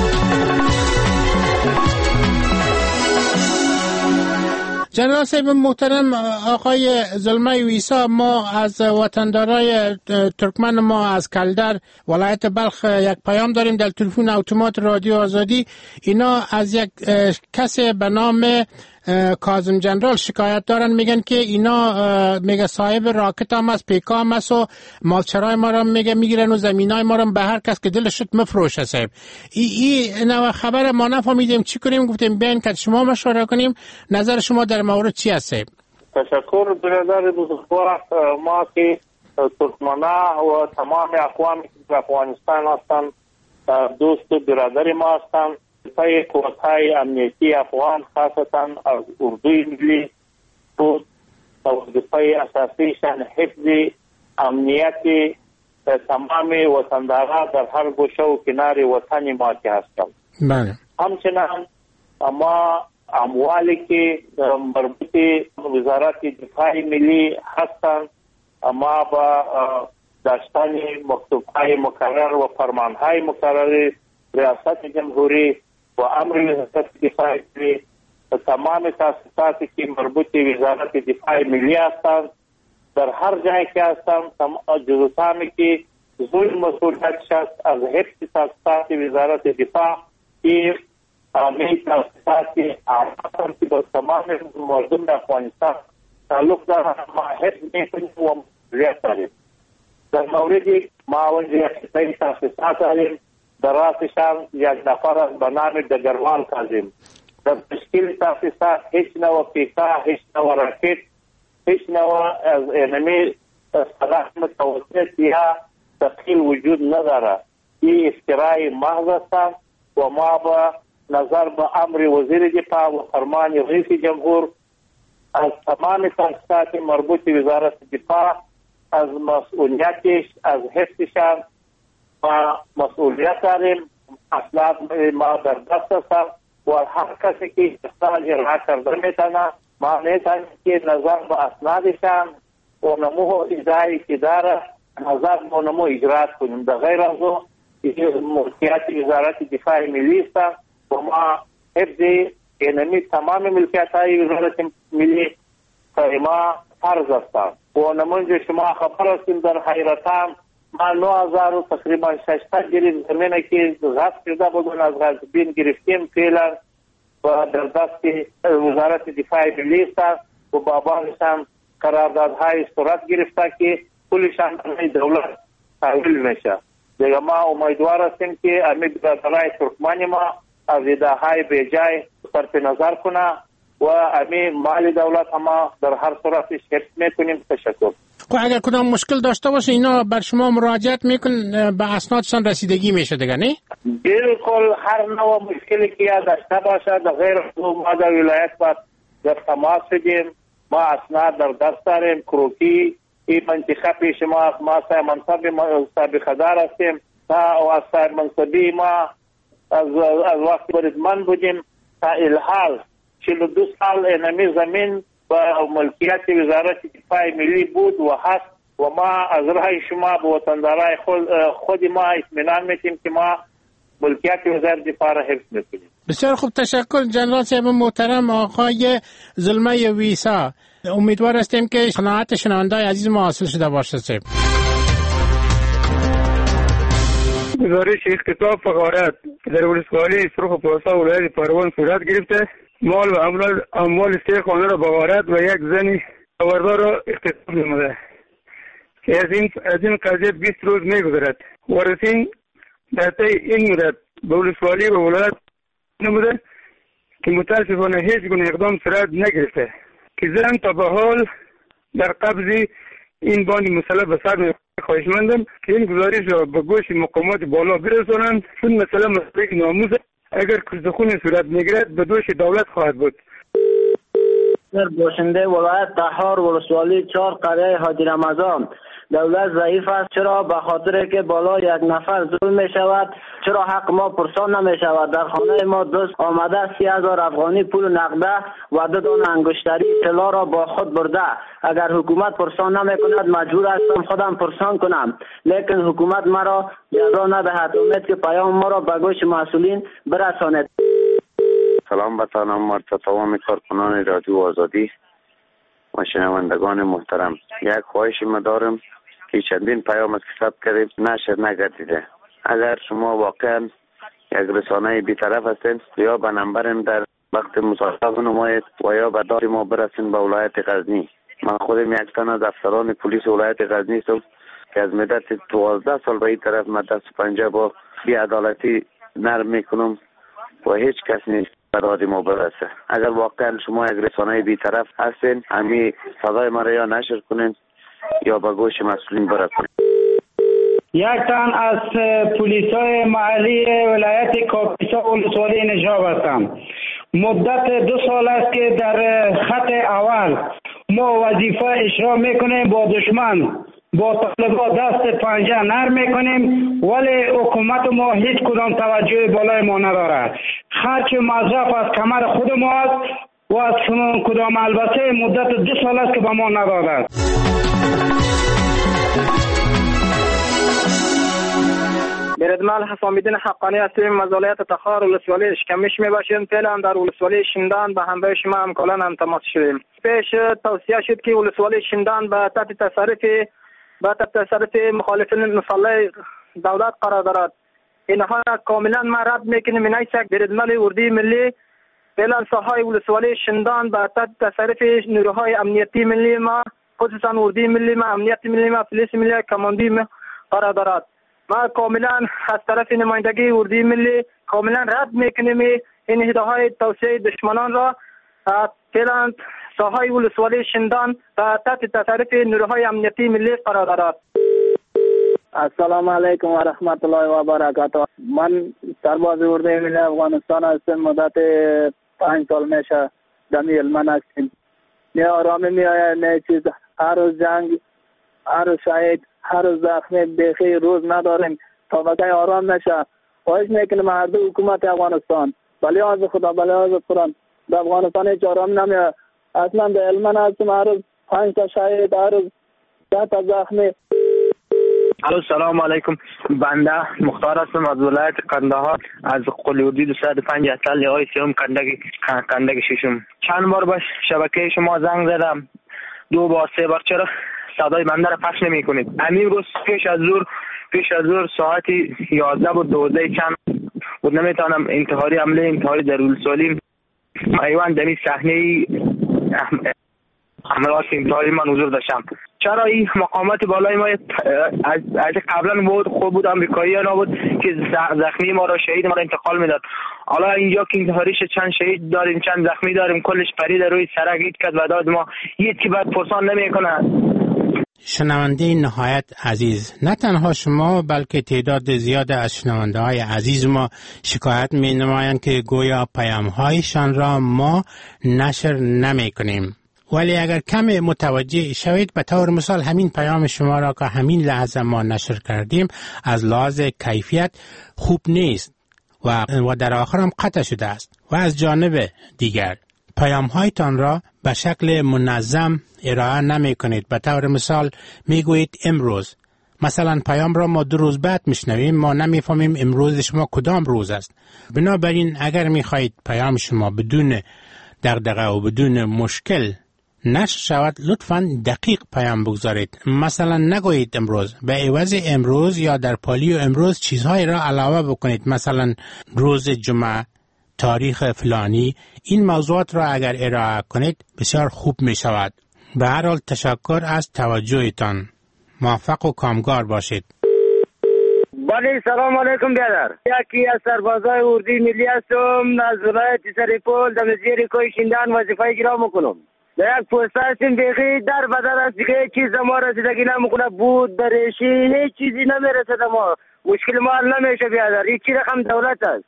جناب صاحب محترم، آقای زلمه ویسا، ما از وطندارای ترکمن ما از کلدر ولایت بلخ یک پیام داریم در تلفن اتومات رادیو آزادی. اینا از یک کسی به نام کاظم جنرال شکایت دارن، میگن که اینا میگه صاحب راکت هم از پیکا هم است و مالچرای ما را میگه میگیرن و زمینای ما را به هر کس که دلش شد مفروشه. صاحب ای ای نو خبر ما نفهمیدیم چی کنیم، گفتیم بین که شما مشوره کنیم. نظر شما در مورد چی است؟ تشکر برادر بزرگوار. ما که ترکمنا و تمام اقوامی که در افغانستان هستند دوست و برادر ما هستند. پای قوت‌های امنیتی افغان خاصتا از اردوی ملی بود وظیفه اساسیشان حفظ امنیت تمام وطنداران در هر گوشه و کنار وطن ما که هستند. بله. همچنان ما اموالی که مربوط وزارت دفاع ملی هستند ما با داشتن مکتوب‌های مکرر و فرمان‌های مکرر ریاست جمهوری و امر وزارت دفاع ملی تمام تاسیساتی که مربوط وزارت دفاع ملی هستند در هر جایی که هستند جزوسامی که ظلم مسئولیتش است از حفظ تاسیسات وزارت دفاع که آمی تاسیسات آمدن که با تمام مردم افغانستان تعلق دارند ما حفظ میکنیم و مسئولیت داریم. در مورد ما اونجا یک تاسیسات داریم در راسشان یک نفر از به نام دگروال کاظم. در تشکیل تاسیسات هیچ نوع پیکا، هیچ نوع راکت، هیچ نوع از انمی سلاح متوسط یا تشکیل وجود نداره. این افتراء محض است و ما با نظر به امر وزیر دفاع و فرمان رئیس جمهور از تمام تاسیسات مربوط وزارت دفاع از مسئولیتش از حفظشان ما مسئولیت داریم. اسناد ما در دست است و هر کسی که اسناد ارائه کرده میتونه ما میتونیم که نظر به اسنادشان و نمو اداره که داره نظر به نمو اجرات کنیم. در غیر از او ملکیت وزارت دفاع ملی است و ما حفظ اینمی تمام ملکیت های وزارت ملی ما فرض است. و نمونج شما خبر هستیم در حیرتان ما نه هزار و تقریبا ششصد گریب زمینه که غصب شده بودن از غصبین گرفتیم فعلا و در دست وزارت دفاع ملی است و با بعضش هم قراردادهای صورت گرفته که پولشان برای دولت تحویل میشه. دیگه ما امیدوار هستیم که امی برادرای ترکمن ما از ایده‌های بیجای صرف نظر کنه و امی مال دولت ما در هر صورتش حفظ میکنیم. تشکر. اگر کدام مشکل داشته باشه اینا بر شما مراجعت میکن به اسنادشان رسیدگی میشه دیگه نه؟ بالکل هر نوع مشکلی که داشته باشه در غیر از ما در ولایت با در تماس شدیم. ما اسناد در دست داریم کروکی این منطقه پیش ما ما سای منصب سابقه دار هستیم و از سای منصبی ما از, از وقت بردمن بودیم تا الحال چهل و دو سال اینمی زمین و ملکیت وزارت دفاع ملی بود و هست و ما از راه شما به وطندارای خود, خود ما اطمینان میتیم که ما ملکیت وزارت دفاع را حفظ میکنیم. بسیار خوب، تشکر جنرال صاحب محترم آقای زلمه ویسا. امیدوار هستیم که قناعت شنونده‌های عزیز ما حاصل شده باشه. صاحب گزارش اختطاف فقارت در ولسوالی سرخ پاسا ولایت پروان صورت گرفته. مال و اموال اموال سه خانه را بغارت و یک زن آوردار را اختطاف نموده که از این از این قضیه بیست روز میگذرد. وارثین در طی این مدت به ولسوالی و ولایت نموده که متاسفانه هیچ گونه اقدام صورت نگرفته که زن تا به حال در قبض این باند مسلح به سر. خواهشمندم که این گزارش را به گوش مقامات بالا برسانند چون مسئله مسئله ناموس اگر کشتخون صورت میگیرد به دوش دولت خواهد بود. در باشنده ولایت طهار ولسوالی چهار قریه حاجی رمضان دولت ضعیف است. چرا؟ به خاطر که بالا یک نفر ظلم می شود. چرا حق ما پرسان نمی شود؟ در خانه ما دوست آمده سی هزار افغانی پول نقده و دو دانه انگشتری طلا را با خود برده. اگر حکومت پرسان نمی کند مجبور هستم خودم پرسان کنم، لیکن حکومت مرا جزا ندهد. امید که پیام ما را به گوش مسئولین برساند. سلام بتانم مرتا تمام کارکنان رادیو آزادی و شنوندگان محترم. یک خواهش ما دارم که چندین پیام از کسب کردیم نشر نگردیده. اگر شما واقعا یک رسانه بی‌طرف هستین یا به نمبرم در وقت مصاحبه نمایید و یا به دار ما برسین به ولایت غزنی. من خودم یک تن از افسران پلیس ولایت غزنی هستم که از مدت دوازده سال به این طرف من دست پنجه با بی‌عدالتی نرم میکنم و هیچ کس نیست برای ما برسه. اگر واقعا شما یک رسانه بی‌طرف هستین همین صدای ما را یا نشر کنین یا به گوش مسئولین برسونین. یک تن از پلیسای محلی ولایت کاپیسا ولسوالی نجاب هستم. مدت دو سال است که در خط اول ما وظیفه اجرا میکنیم، با دشمن با طالبان دست پنجه نرم میکنیم ولی حکومت ما هیچ کدام توجه بالای ما نداره. خرچ مصرف از کمر خود ما است و از کدام البته مدت دو سال است که به ما نداده. بردمال حسامیدین حقانی هستیم. از ولایت تخار ولسوالی اشکمش میباشیم. فعلا در ولسوالی شندان به همراه شما همکاران هم تماس شدیم. پیش توصیه شد که ولسوالی شندان به تحت تصرف به تحت تصرف مخالفین مسلح دولت قرار دارد. اینها کاملا ما رد میکنیم. این ایسا بردمال اردوی ملی فعلا ساحای ولسوالی شندان به تحت تصرف نیروهای امنیتی ملی ما، خصوصا اردوی ملی ما، امنیتی ملی ما، پلیس ملی، کماندی ما قرار دارد. ما کاملا از طرف نمایندگی اردوی ملی کاملا رد میکنیم این ایده‌های توسعه دشمنان را. فعلا ساحای ولسوالی شندان و تحت تصرف نیروهای امنیتی ملی قرار دارد. السلام علیکم و رحمت الله و برکاته. من سرباز اردوی ملی افغانستان هستم. مدت پنج سال میشه دمی علمان هستیم. نه آرامی میآید نه چیز. هر روز جنگ، هر روز شهید، هر روز زخمی، بیخی روز نداریم تا بقیه آرام نشه. خواهش میکنم هر دو حکومت افغانستان بلی از خدا بلی از قرآن در افغانستان هیچ آرام نمیاد. اصلا به علمان هستیم. هر روز پنج تا شهید، هر روز ده تا زخمی. الو سلام علیکم. بنده مختار هستم از ولایت قندهار از قلیودی دو صد و پنج سال های سیوم کندگ کندگ ششم. چند بار به شبکه شما زنگ زدم، دو بار سه بار. چرا صدای بنده را پخش نمی کنید. امین روز پیش از ظهر پیش از ظهر ساعت یازده بود دوازده چند بود نمیتونم انتحاری عمله انتحاری در ولسوالی ایوان دمی صحنه حملات انتحاری من حضور داشتم. چرا این مقامات بالای ما از از قبلا بود خوب بود امریکایی ها نبود که زخمی ما را شهید ما را انتقال میداد. حالا اینجا که انتحاریش چند شهید داریم چند زخمی داریم کلش پرید روی سرک هیچ کس و داد ما هیچ کی بعد پرسان نمیکنه. شنونده نهایت عزیز، نه تنها شما بلکه تعداد زیاد از شنونده های عزیز ما شکایت می نمایند که گویا پیام هایشان را ما نشر نمی کنیم. ولی اگر کم متوجه شوید به طور مثال همین پیام شما را که همین لحظه ما نشر کردیم از لحاظ کیفیت خوب نیست و و در آخر هم قطع شده است و از جانب دیگر پیام هایتان را به شکل منظم ارائه نمی کنید. به طور مثال می گویید امروز، مثلا پیام را ما دو روز بعد میشنویم، ما نمیفهمیم امروز شما کدام روز است. بنابراین اگر می خواهید پیام شما بدون دغدغه و بدون مشکل نشر شود لطفاً دقیق پیام بگذارید. مثلا نگویید امروز، به عوض امروز یا در پالی و امروز چیزهای را علاوه بکنید، مثلا روز جمعه، تاریخ فلانی. این موضوعات را اگر ارائه کنید بسیار خوب می شود. به هر حال تشکر از توجهتان. موفق و کامگار باشید. بله سلام علیکم برادر. یکی از سربازای اردوی ملی هستم از ولایت سرپل در زیر کوه شیندان وظیفه اجرا میکنم. در یک پست هستیم دیگه در بدر است دیگه چیز ما رسیدگی نمیکنه بود درشی هیچ چیزی نمیرسه ما مشکل ما حل نمیشه برادر. این چی رقم دولت است؟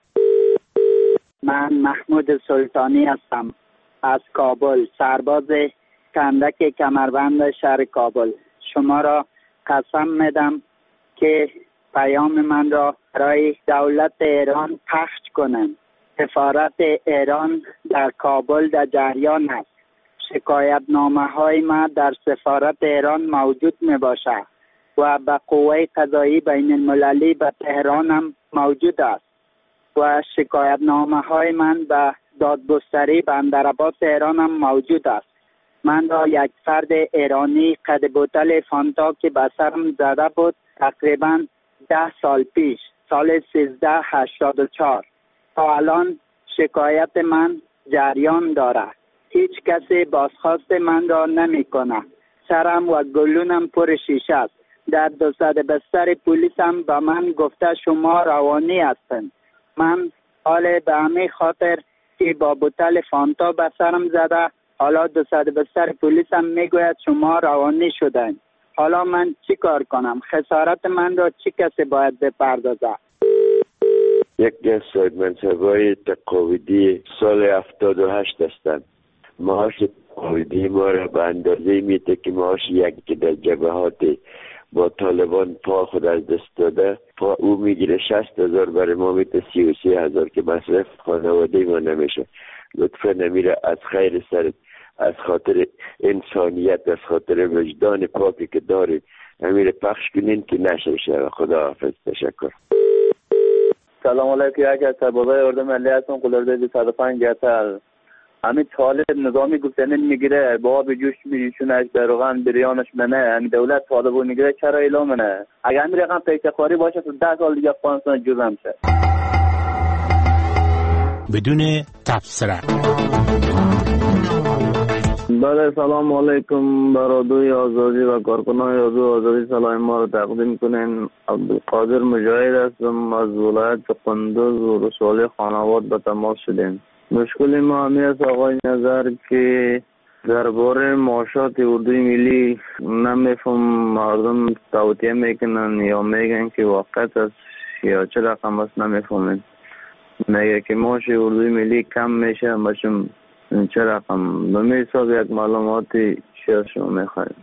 من محمود سلطانی هستم از کابل، سرباز کندک کمربند شهر کابل. شما را قسم میدم که پیام من را برای دولت ایران پخش کنند. سفارت ایران در کابل در جریان است. شکایت نامه های ما در سفارت ایران موجود می باشد و به قوه قضایی بین المللی به تهران هم موجود است و شکایت نامه های من به دادگستری بندرعباس ایران هم موجود است. من را یک فرد ایرانی قد بوتل فانتا که به سرم زده بود تقریبا ده سال پیش سال سیزده هشتاد و چهار تا الان شکایت من جریان دارد. هیچ کسی بازخواست من را نمی کنه. سرم و گلونم پر شیشه است. در دو صد بستر پلیس هم به من گفته شما روانی هستند. من حال به همین خاطر که با بوتل فانتا به سرم زده حالا دو صد بستر پلیس هم میگوید شما روانی شدند. حالا من چی کار کنم؟ خسارت من را چی کسی باید بپردازه؟ یک از صاحب منصبای تقاعدی سال هفتاد و هشت هستند. معاش تقاعدی ما را به اندازه میده که معاش یک که در جبهات با طالبان پا خود از دست داده پا او میگیره شصت هزار برای ما میده سی و سی هزار که مصرف خانواده ما نمیشه. لطفا نمیره از خیر سر از خاطر انسانیت از خاطر وجدان پاکی که دارید امیر پخش کنین که نشه شه. خدا حافظ. تشکر. سلام علیکم. یک از سربازای اردو ملی هستم قلرده بیست و پنج گتل. همین طالب نظامی گفتنین میگیره با آب جوش میشونش در روغن بریانش منه. همین دولت طالبو میگیره چرا ایلا منه؟ اگر همین رقم پیچه خواری باشه تو ده سال دیگه افغانستان جزء میشه. بدون تبصره. بله سلام علیکم برادوی آزادی و کارکنان رادیو آزادی سلام ما رو تقدیم کنین. عبدالقادر مجاهد هستم از ولایت قندوز و رسوالی خانواد به تماس شدیم. مشکل ما همی است آقای نظر که درباره معاشات اردوی ملی نمیفهم مردم توطیه میکنن یا میگن که واقعیت است یا چه رقم است نمیفهمن. میگه که معاش اردوی ملی کم میشه باشم چه رقم به می حساب یک معلوماتی چی از شما میخوایم.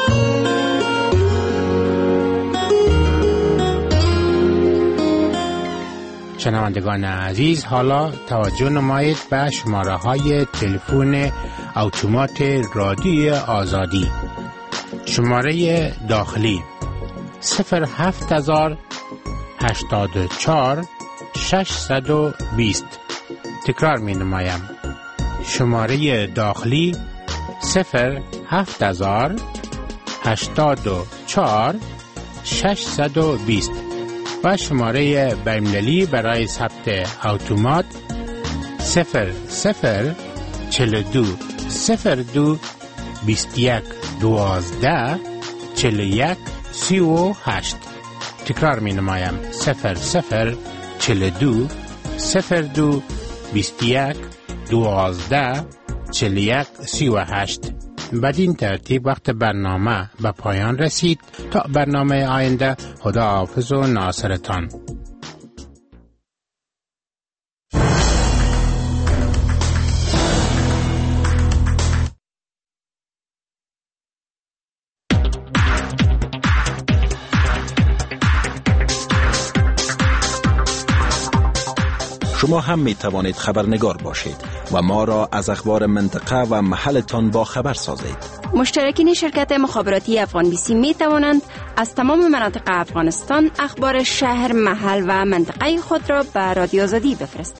شنوندگان عزیز حالا توجه نمایید به شماره های تلفن اتومات رادیوی آزادی. شماره داخلی صفر هفت هزار هشتاد و چهار ششصد و بیست. تکرار می نمایم. شماره داخلی صفر هفت هزار هشتاد و چهار ششصد و بیست و شماره بین‌المللی برای ثبت اتومات صفر صفر چهل و دو صفر دو بیست و یک دوازده چهل و یک سی و هشت. تکرار می نمایم صفر صفر چهل و دو صفر دو بیست و یک دوازده چهل و یک سی و هشت. بدین ترتیب وقت برنامه به پایان رسید. تا برنامه آینده، خدا حافظ و ناصرتان. شما هم می توانید خبرنگار باشید و ما را از اخبار منطقه و محلتان با خبر سازید. مشترکین شرکت مخابراتی افغان بی سی می توانند از تمام مناطق افغانستان اخبار شهر، محل و منطقه خود را به رادیو آزادی بفرستند.